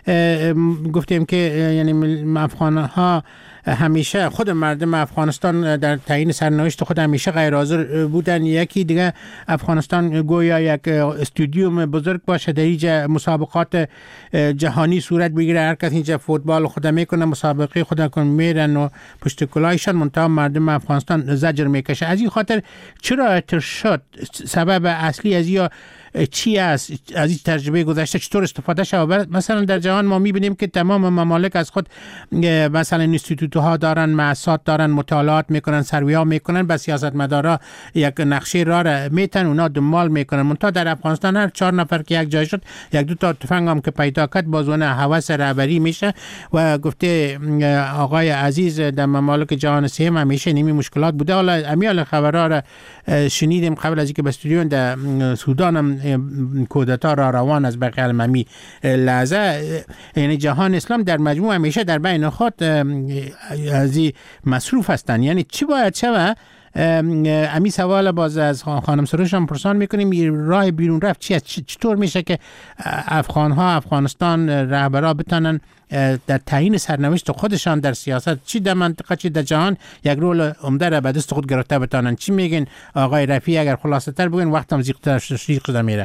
گفتیم که یعنی افغان‌ها همیشه خود مردم افغانستان در تعیین سرنوشت خود همیشه غیر حاضر بودن. یکی دیگه افغانستان گویا یک استودیوم بزرگ باشه، در اینجا مسابقات جهانی صورت بگیره، هر کس اینجا فوتبال خود میکنه، مسابقه خود میرن و پشت کلاهشان، منتها مردم افغانستان زجر میکشه. از این خاطر چرا ارتشاد سبب اصلی از یا چی است؟ از این تجربه گذشته چطور استفاده شود؟ مثلا در جهان ما میبینیم که تمام ممالک از خود مثلا اینستیتوت ها دارن، مؤسسات دارن، مطالعات میکنن، سروی‌ها میکنن، به سیاستمدارا یک نقشه را میتن، اونا دنبال میکنن. منتها در افغانستان هر 4 نفر که یک جای شد، 1-2 تا تفنگ هم که پیدا کرد بازونه هوس رهبری میشه. و گفته آقای عزیز در ممالک جهان سوم همیشه نمی مشکلات بوده. حالا امیال خبرها را شنیدیم قبل از اینکه به استودیو در سودان هم کودتا را روان از برخی الممی لحظه، یعنی جهان اسلام در مجموع همیشه در بین خود از مصروف هستند. یعنی چی باید شود؟ امی سوال باز از خانم سروش هم پرسان میکنیم، راه بیرون رفت چی است؟ چطور میشه که افغانستان رهبرا بتونن در تعیین سرنوشت خودشان در سیاست، چی در منطقه چی در جهان، یک رول عمده را به دست خود گرفته بتونن؟ چی میگین آقای رفیعی؟ اگر خلاصه تر بگین، وقتم زیق میره.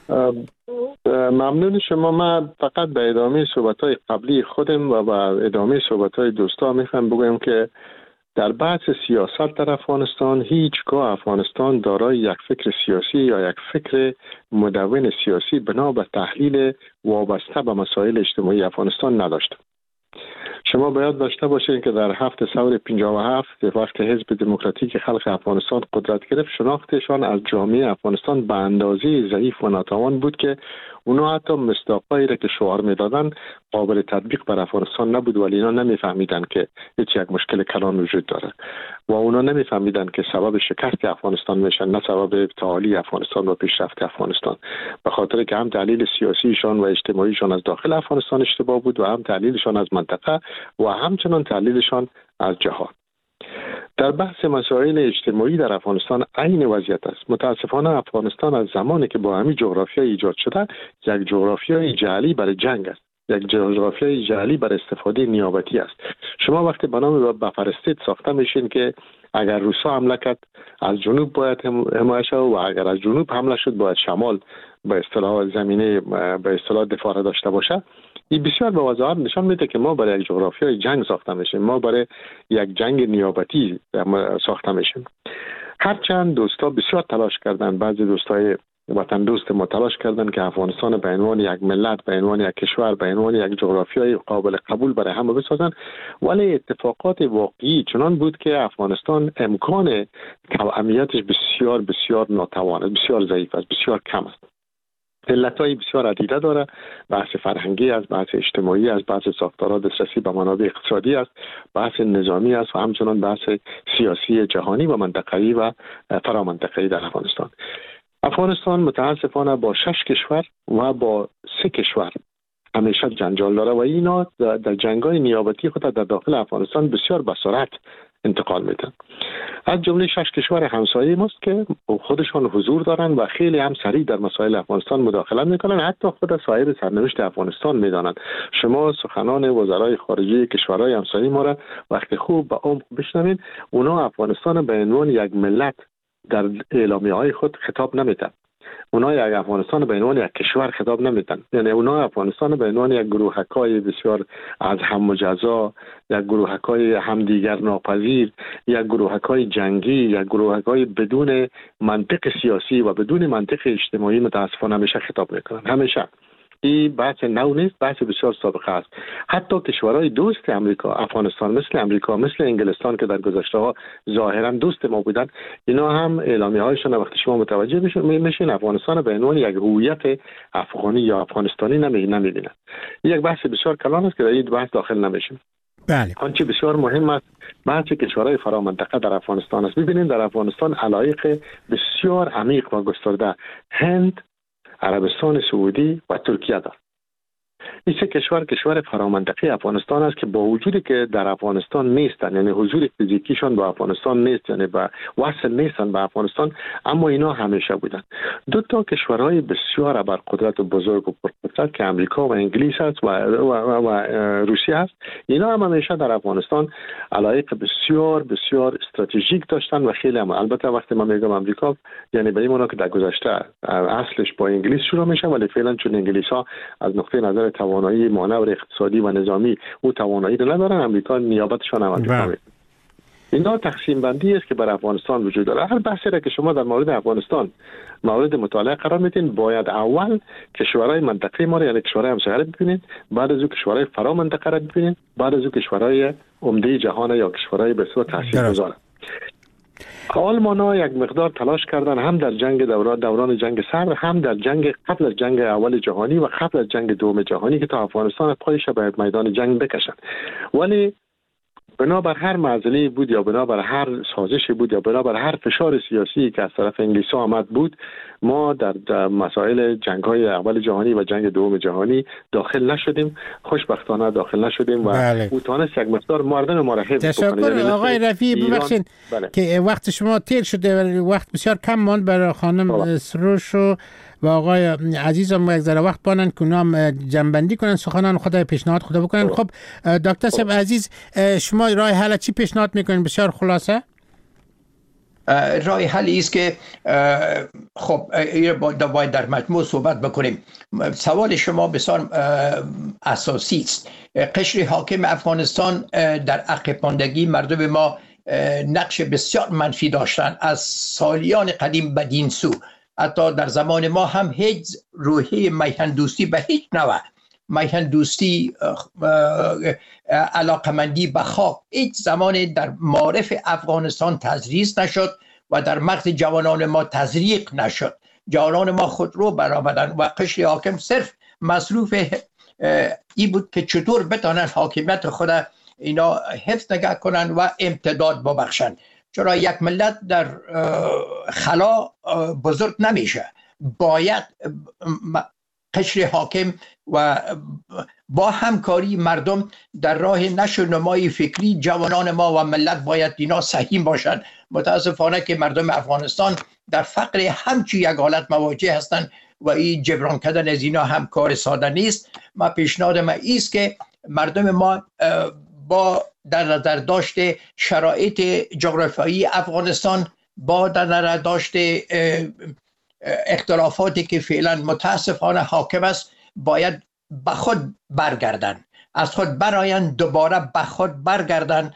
ممنون شما. من فقط به ادامه صحبت‌های قبلی خودم و به ادامه صحبت‌های دوستان میخوام بگم که در بحث سیاست در افغانستان هیچگاه افغانستان دارای یک فکر سیاسی یا یک فکر مدون سیاسی بنا به تحلیل وابسته به مسائل اجتماعی افغانستان نداشت. شما باید داشته باشید که در 7 ثور 57 وقت حزب دموکراتیک خلق افغانستان قدرت گرفت، شناختشان از جامعه افغانستان به اندازه ضعیف و ناتوان بود که اونا حتی مصداقایی را که شعار میدادن قابل تطبیق بر افغانستان نبود، ولی اینا نمیفهمیدن که هیچ یک مشکل کلان وجود داره و اونا نمیفهمیدن که سبب شکست افغانستان میشن، نه سبب تعالی افغانستان و پیشرفت افغانستان، به خاطر که هم دلیل سیاسیشان و اجتماعیشان از داخل افغانستان اشتباه بود و هم دلیلشان از منطقه و همچنان دلیلشان از جهان. در بحث مسائل اجتماعی در افغانستان عین وضعیت است. متاسفانه افغانستان از زمانی که با همین جغرافیا ایجاد شده یک جغرافیای جعلی برای جنگ است، یک جغرافیای جعلی برای استفاده نیابتی است. شما وقتی به نام بفرستید ساخته میشین که اگر روسا حمله کرد از جنوب باید حمایت شود و اگر از جنوب حمله شد باید شمال به اصطلاح زمینه به اصطلاح دفاع داشته باشه. این بسیار به وضاحت نشان میده که ما برای یک جغرافیای جنگ ساخته میشیم، ما برای یک جنگ نیابتی ساخته میشیم. هرچند دوستا بسیار تلاش کردن، بعضی دوستای وطن دوست ما تلاش کردن که افغانستان به عنوان یک ملت، به عنوان یک کشور، به عنوان یک جغرافیای قابل قبول برای همه بسازن، ولی اتفاقات واقعی چنان بود که افغانستان امکان توأمیتش بسیار بسیار ناتوان، بسیار ضعیف است، بسیار کم است. علتهای بسیار عدیده داره، بحث فرهنگی است، بحث اجتماعی است، بحث ساختارها دسترسی به منابع اقتصادی است، بحث نظامی است و همچنان بحث سیاسی جهانی و منطقه‌ای و فرامنطقه‌ای در افغانستان متاسفانه با 6 کشور و با 3 کشور همیشه جنجال داره و اینا در جنگ‌های نیابتی خود در داخل افغانستان بسیار به سرعت انتقال میدن. از جمله 6 کشور همسایه ماست که خودشان حضور دارن و خیلی هم سریع در مسائل افغانستان مداخله میکنن، حتی خود صاحب سرنوشت افغانستان میدانند. شما سخنان وزرای خارجه کشورهای همسایه ما را وقتی خوب به عمق بشنوید، اونا افغانستان به عنوان یک ملت در اعلامیه‌های خود خطاب نمیدن. اونا یک افغانستان به عنوان یک کشور خطاب نمیدن، یعنی اونا افغانستان به عنوان یک گروهکای بسیار از هم مجزا، یک گروهکای همدیگر ناپذیر، یک گروهکای جنگی، یک گروهکای بدون منطق سیاسی و بدون منطق اجتماعی متاسفانه همیشه خطاب میکنن. همیشه این بحث نو نیست، بحث بسیار سابقه است. حتی کشورهای دوست امریکا، افغانستان مثل امریکا، مثل انگلستان که در گذشته ها ظاهرا دوست ما بودن، اینا هم اعلامیه هایشون وقتی شما متوجه میشین افغانستان به عنوان یک هویت افغانی یا افغانستانی نمیبینن. یک بحث بسیار کلان است که در این بحث داخل نمیشیم. بله. آنچه بسیار مهم است بحث کشورهای فرامنطقه در افغانستان است. ببینید در افغانستان علایق بسیار عمیق و گسترده هند، عربستان سعودی و ترکیه دارد. این 3 کشور فرامنطقه افغانستان است که با وجودی که در افغانستان نیستن، یعنی حضور فیزیکیشان با افغانستان نیست، یعنی با وصل نیستن به افغانستان، اما اینا همیشه بودن. 2 تا کشورهای بسیار ابرقدرت و بزرگ و پرقدرت که امریکا و انگلیس است و روسیه است، اینا هم همیشه در افغانستان علایق بسیار بسیار استراتژیک داشتن و خیلی هم. البته وقتی من میگم امریکا یعنی به این معنی که در گذشته اصلش با انگلیس شروع میشه، ولی فعلا چون انگلیس ها از نقطه نظر توانایی مانور اقتصادی و نظامی او توانایی رو ندارن، امریکا نیابتشان هم امریکا میکنه. اینا تقسیم بندی است که بر افغانستان وجود داره. هر بحثی را که شما در مورد افغانستان مورد مطالعه قرار میدین، باید اول کشورهای منطقه ما را یعنی کشورهای همسایه را ببینید، بعد از اون کشورهای فرامنطقه را ببینید، بعد از اون کشورهای عمده جهان یا کشورهای بسیار تاثیرگذار. آلمان‌ها یک مقدار تلاش کردن هم در جنگ دوران جنگ سرد، هم در جنگ قبل از جنگ اول جهانی و قبل از جنگ دوم جهانی که تا افغانستان پایش به میدان جنگ بکشن، ولی بنابر هر معضلی بود یا بنابر هر سازشی بود یا بنابر هر فشار سیاسی که از طرف انگلیس ها آمد بود، ما در مسائل جنگ‌های اول جهانی و جنگ دوم جهانی داخل نشدیم. خوشبختانه داخل نشدیم و او تونست یک مقدار مردم ما را حفظ بکنه. تشکر آقای رفیعی. ببخشید که وقت شما تیر شده ولی وقت بسیار کم ماند برای خانم سروش و آقای عزیزم یک ذره وقت بانن که اونام جنبندی کنن سخنان خدا پیشنهاد خدا بکنن. خب دکتر صاحب عزیز، شما راه حل چی پیشنهاد میکنین؟ بسیار خلاصه. راه حلی است که خب باید در مجموع صحبت بکنیم. سوال شما بسیار اساسی است. قشر حاکم افغانستان در عقب ماندگی مردم ما نقش بسیار منفی داشتن از سالیان قدیم بدین سو. حتی در زمان ما هم هیچ روحیه میهندوستی به هیچ نوع، میهندوستی، علاقمندی به خاک هیچ زمان در معارف افغانستان تدریس نشد و در مغز جوانان ما تزریق نشد جوانان ما خود رو برآمدن و قشر حاکم صرف مصروف ای بود که چطور بتانن حاکمیت خود اینا حفظ نگه کنن و امتداد ببخشن. چرا یک ملت در خلا بزرگ نمیشه، باید قشر حاکم و با همکاری مردم در راه نشر و نمای فکری جوانان ما و ملت باید اینا سهیم باشند. متاسفانه که مردم افغانستان در فقر همچی یک حالت مواجه هستند و این جبران کردن از اینا هم کار ساده نیست. ما پیشنهاد ما ایست که مردم ما با در نظر داشته شرایط جغرافیایی افغانستان، با در نظر داشته اختلافاتی که فعلا متاسفانه حاکم است، باید به خود برگردن، از خود برآیند، دوباره به خود برگردن،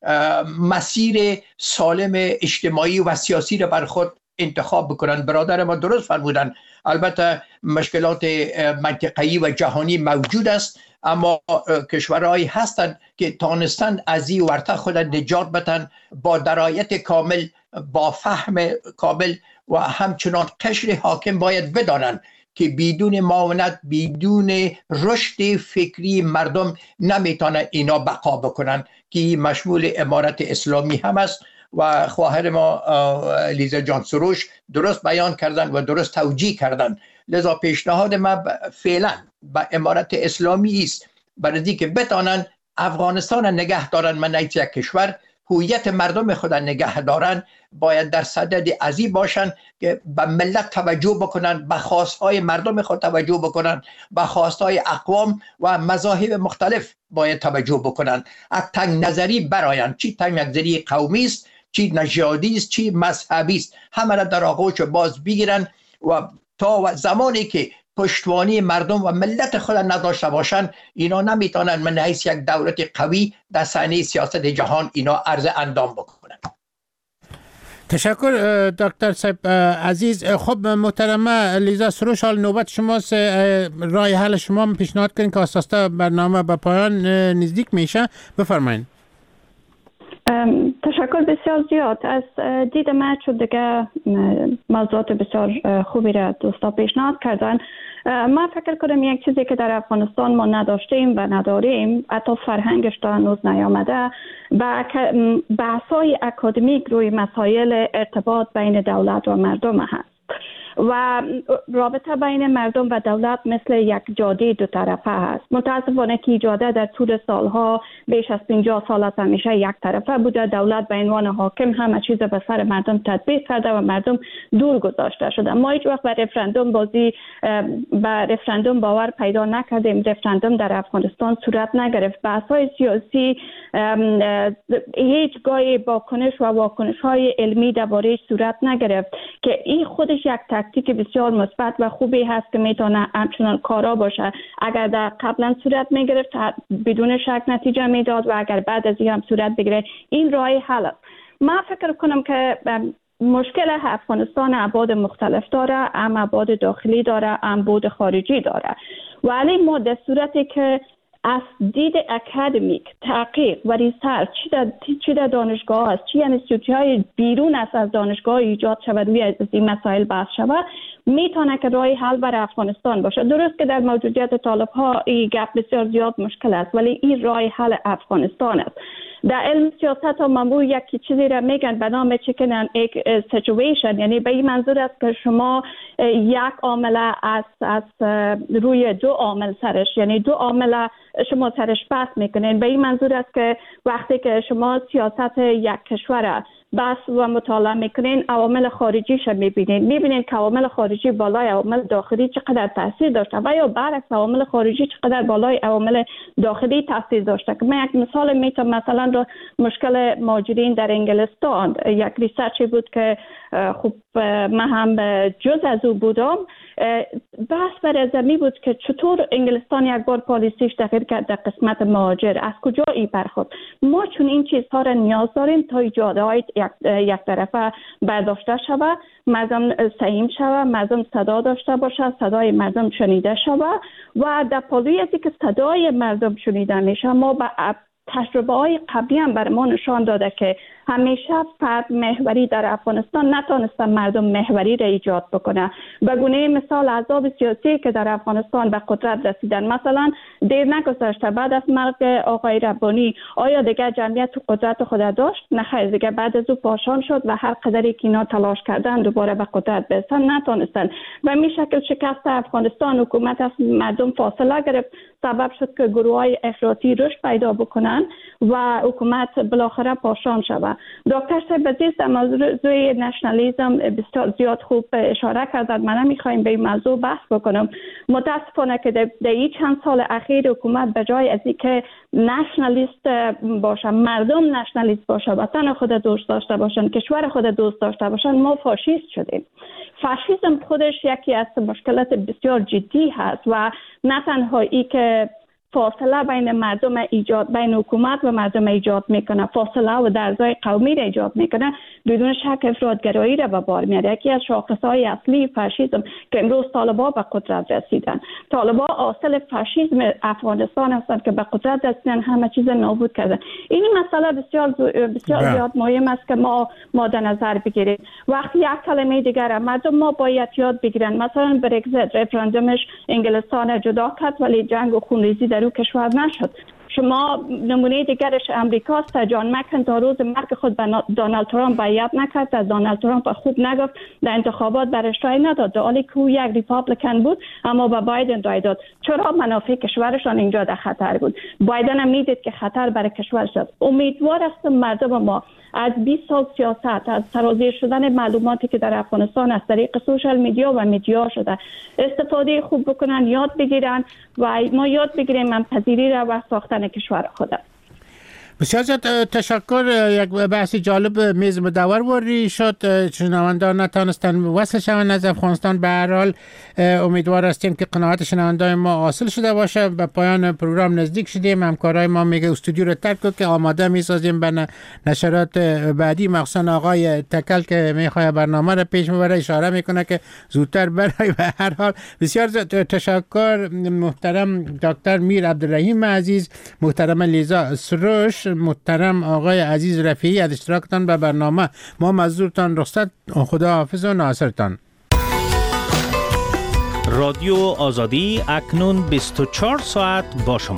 مسیر سالم اجتماعی و سیاسی را بر خود انتخاب بکنن. برادر ما درست فرمودن، البته مشکلات منطقه‌ای و جهانی موجود است، اما کشورهایی هستند که تانستند از این ورطه خود نجات بدن با درایت کامل، با فهم کامل، و همچنان قشر حاکم باید بدانند که بدون معاونت، بدون رشد فکری مردم نمیتونه اینا بقا بکنن، که مشمول امارت اسلامی هم است و خواهر ما لیزا جان سروش درست بیان کردن و درست توجیه کردن. لذا پیشنهاد ما فعلا به امارت اسلامی است برای اینکه بتانن افغانستان نگه دارن، من یک کشور هویت مردم خود نگه دارن، باید در صدد ازی باشن که به ملت توجه بکنن، به خواستهای مردم خود توجه بکنن، به خواستهای اقوام و مذاهب مختلف باید توجه بکنن. از تنگ نظری براین، چی تنگ نظری قومی است، چی نژادی است، چی مذهبی است، همه را در آغوش باز بگیرن و تا زمانی که پشتوانی مردم و ملت خود نداشته باشند، اینا نمیتونن من حیث یک دولت قوی در صحنه سیاست جهان اینا عرض اندام بکنن. تشکر دکتر صاحب عزیز. خب محترمه لیزا سروش، حال نوبت شماست. راه حل شما پیشنهاد کنید که اساسا برنامه به پایان نزدیک میشه. بفرمایید. تشکر بسیار زیاد. از دید من چون دیگه موضوعات بسیار خوبی را دوستا پیشنهاد کردن، من فکر کنم یک چیزی که در افغانستان ما نداشتیم و نداریم، حتی فرهنگش تا هنوز نیامده، بحث‌های اکادمیک روی مسائل ارتباط بین دولت و مردم هست و رابطه بین مردم و دولت مثل یک جاده دو طرفه هست. متاسفانه که جاده در طول سالها بیش از 50 سال است همیشه یک طرفه بوده. دولت به عنوان حاکم همه چیز به سر مردم تطبیق کرده و مردم دور گذاشته شده. ما هیچ وقت به رفراندوم باور پیدا نکردیم. رفراندوم در افغانستان صورت نگرفت. بحث‌های سیاسی هیچگاه واکنش‌های علمی درباره صورت نگرفت که این خودش یک تاکتیک بسیار مثبت و خوبی هست که میتونه همچنان کارا باشه. اگر در قبلا صورت میگرفت بدون شک نتیجه میداد و اگر بعد از این هم صورت بگیره این راه حل است. من فکر کنم که مشکل افغانستان ابعاد مختلف داره، هم ابعاد داخلی داره، هم ابعاد خارجی داره، ولی ما در صورتی که از دید اکادمیک تحقیق و ریسرچ چی در دانشگاه است، چی انستیتوت‌های بیرون از دانشگاه ایجاد شود روی از این مسائل بحث شود، میتونه که راه حل برای افغانستان باشه. درست که در موجودیت طالب‌ها این گپ بسیار زیاد مشکل است، ولی این راه حل افغانستان است. در علم سیاست ها معمول یک چیزی را میگن به نام چیکن اند اگ سیچویشن، یعنی به این منظور است که شما یک عامل از روی دو عامل سرش، یعنی دو عامل شما سرش بحث میکنین. به این منظور است که وقتی که شما سیاست یک کشور بحث و مطالعه میکنین، عوامل خارجیش میبینین که عوامل خارجی بالای عوامل داخلی چقدر تاثیر داشته و یا برعکس عوامل خارجی چقدر بالای عوامل داخلی تاثیر داشته. که من یک مثال میتونم، مثلا رو مشکل مهاجرین در انگلستان، یک ریسرچی بود که خب من هم جز از او بودم، بحث بر زمین بود که چطور انگلستان یک بار پالیسیش تغییر کرد در قسمت مهاجر، از کجا این برخورد. ما چون این چیزها را نیاز داریم تا ایجاده های یک طرفه برداشته شود، مردم سهیم شود، مردم صدا داشته باشه، صدای مردم شنیده شود و در پالوی ازی که صدای مردم شنیده میشه، ما با تجربه های قبلی هم بر ما نشان داده که همیشه فرد محوری در افغانستان نتونسته مردم محوری را ایجاد بکنه. به گونه مثال احزاب سیاسی که در افغانستان به قدرت رسیدن، مثلا دیر نگذشته بعد از مرگ آقای ربانی آیا دیگر جمعیت قدرت خود داشت؟ نه خیر، دیگر بعد از او پاشان شد و هر قدری که اینا تلاش کردن دوباره به قدرت برسن نتونستن. و این شکل شکست افغانستان حکومت از مردم فاصله گرفت، سبب شد که گروه‌های افراطی رشد پیدا بکنن و حکومت بالاخره پاشان شود. دکتر صاحب عزیز در موضوع نشنالیسم بسیار زیاد خوب اشاره کردند. من نمیخوایم به این موضوع بحث بکنم. متاسفانه که در این چند سال اخیر حکومت به جای از اینکه نشنالیست باشه، مردم نشنالیست باشه، وطن خود دوست داشته باشن، کشور خود دوست داشته باشن، ما فاشیست شدیم. فاشیسم خودش یکی از مشکلات بسیار جدی هست و نه تنها ای که فاصله بین مردم ایجاد، بین حکومت و مردم ایجاد میکنه، فاصله و درزای قومی را ایجاد میکنه، بدون شک افراطگرایی را به بار میاره. یکی از شاخصهای اصلی فاشیسم که امروز طالبان به قدرت رسیدن، طالبان اصل فاشیسم افغانستان هستند که به قدرت رسیدن، همه چیز نابود کردن. این مسئله بسیار زیاد مهم است که ما در نظر بگیریم. وقتی یک کلمه دیگر مردم ما باید یاد بگیرن، مثلا برگزیت رفراندومش انگلستان جدا کرد ولی جنگ و خونریزی در کشور نشد. شما نمونه دیگرش امریکاست. جان مکن تا روز مرگ خود به دونالد ترامپ بیعت نکرد، از دونالد ترامپ خوب نگفت، در انتخابات برش رای نداد، در حالی که او یک ریپابلیکن بود اما به بایدن رای داد. چرا؟ منافع کشورشان اینجا در خطر بود. بایدن هم میدید که خطر برای کشور شد. امیدوار است مردم ما از 20 سال سیاست، از سرازیر شدن معلوماتی که در افغانستان از طریق سوشال میدیا و میدیا شده استفاده خوب بکنن، یاد بگیرن و ما یاد بگیریم منپذیری را و ساختن کشور خود. بسیار زیاد تشکر. یک بحث جالب میز مدور وری شد. شنوندگان نتانستن وصل شوند از افغانستان. به هر حال امیدوار هستیم که قناعت شنوندگان ما حاصل شده باشه. به پایان پروگرام نزدیک شدیم. همکارای ما میگه استودیو رو ترک کن که آماده میسازیم به نشرات بعدی. مخصوصا آقای تکل که میخواد برنامه رو پیش ببره اشاره میکنه که زودتر برای. به هر حال بسیار تشکر محترم دکتر میر عبدالرحیم عزیز، محترم لیزا سروش، محترم آقای عزیز رفیعی از اشتراکتان به برنامه. ما مزدورتان رخصت. خدا حافظ و ناصرتان. رادیو آزادی اکنون 24 ساعت با شما.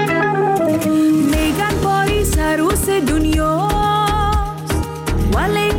میگن پاریس عروس دنیاست ولی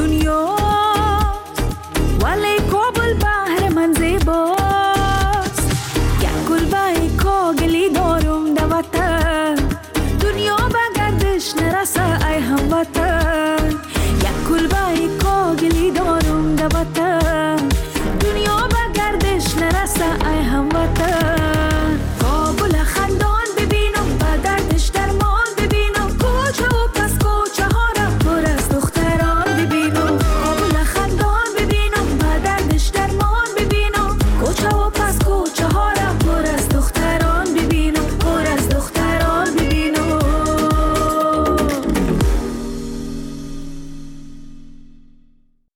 دنیا ولی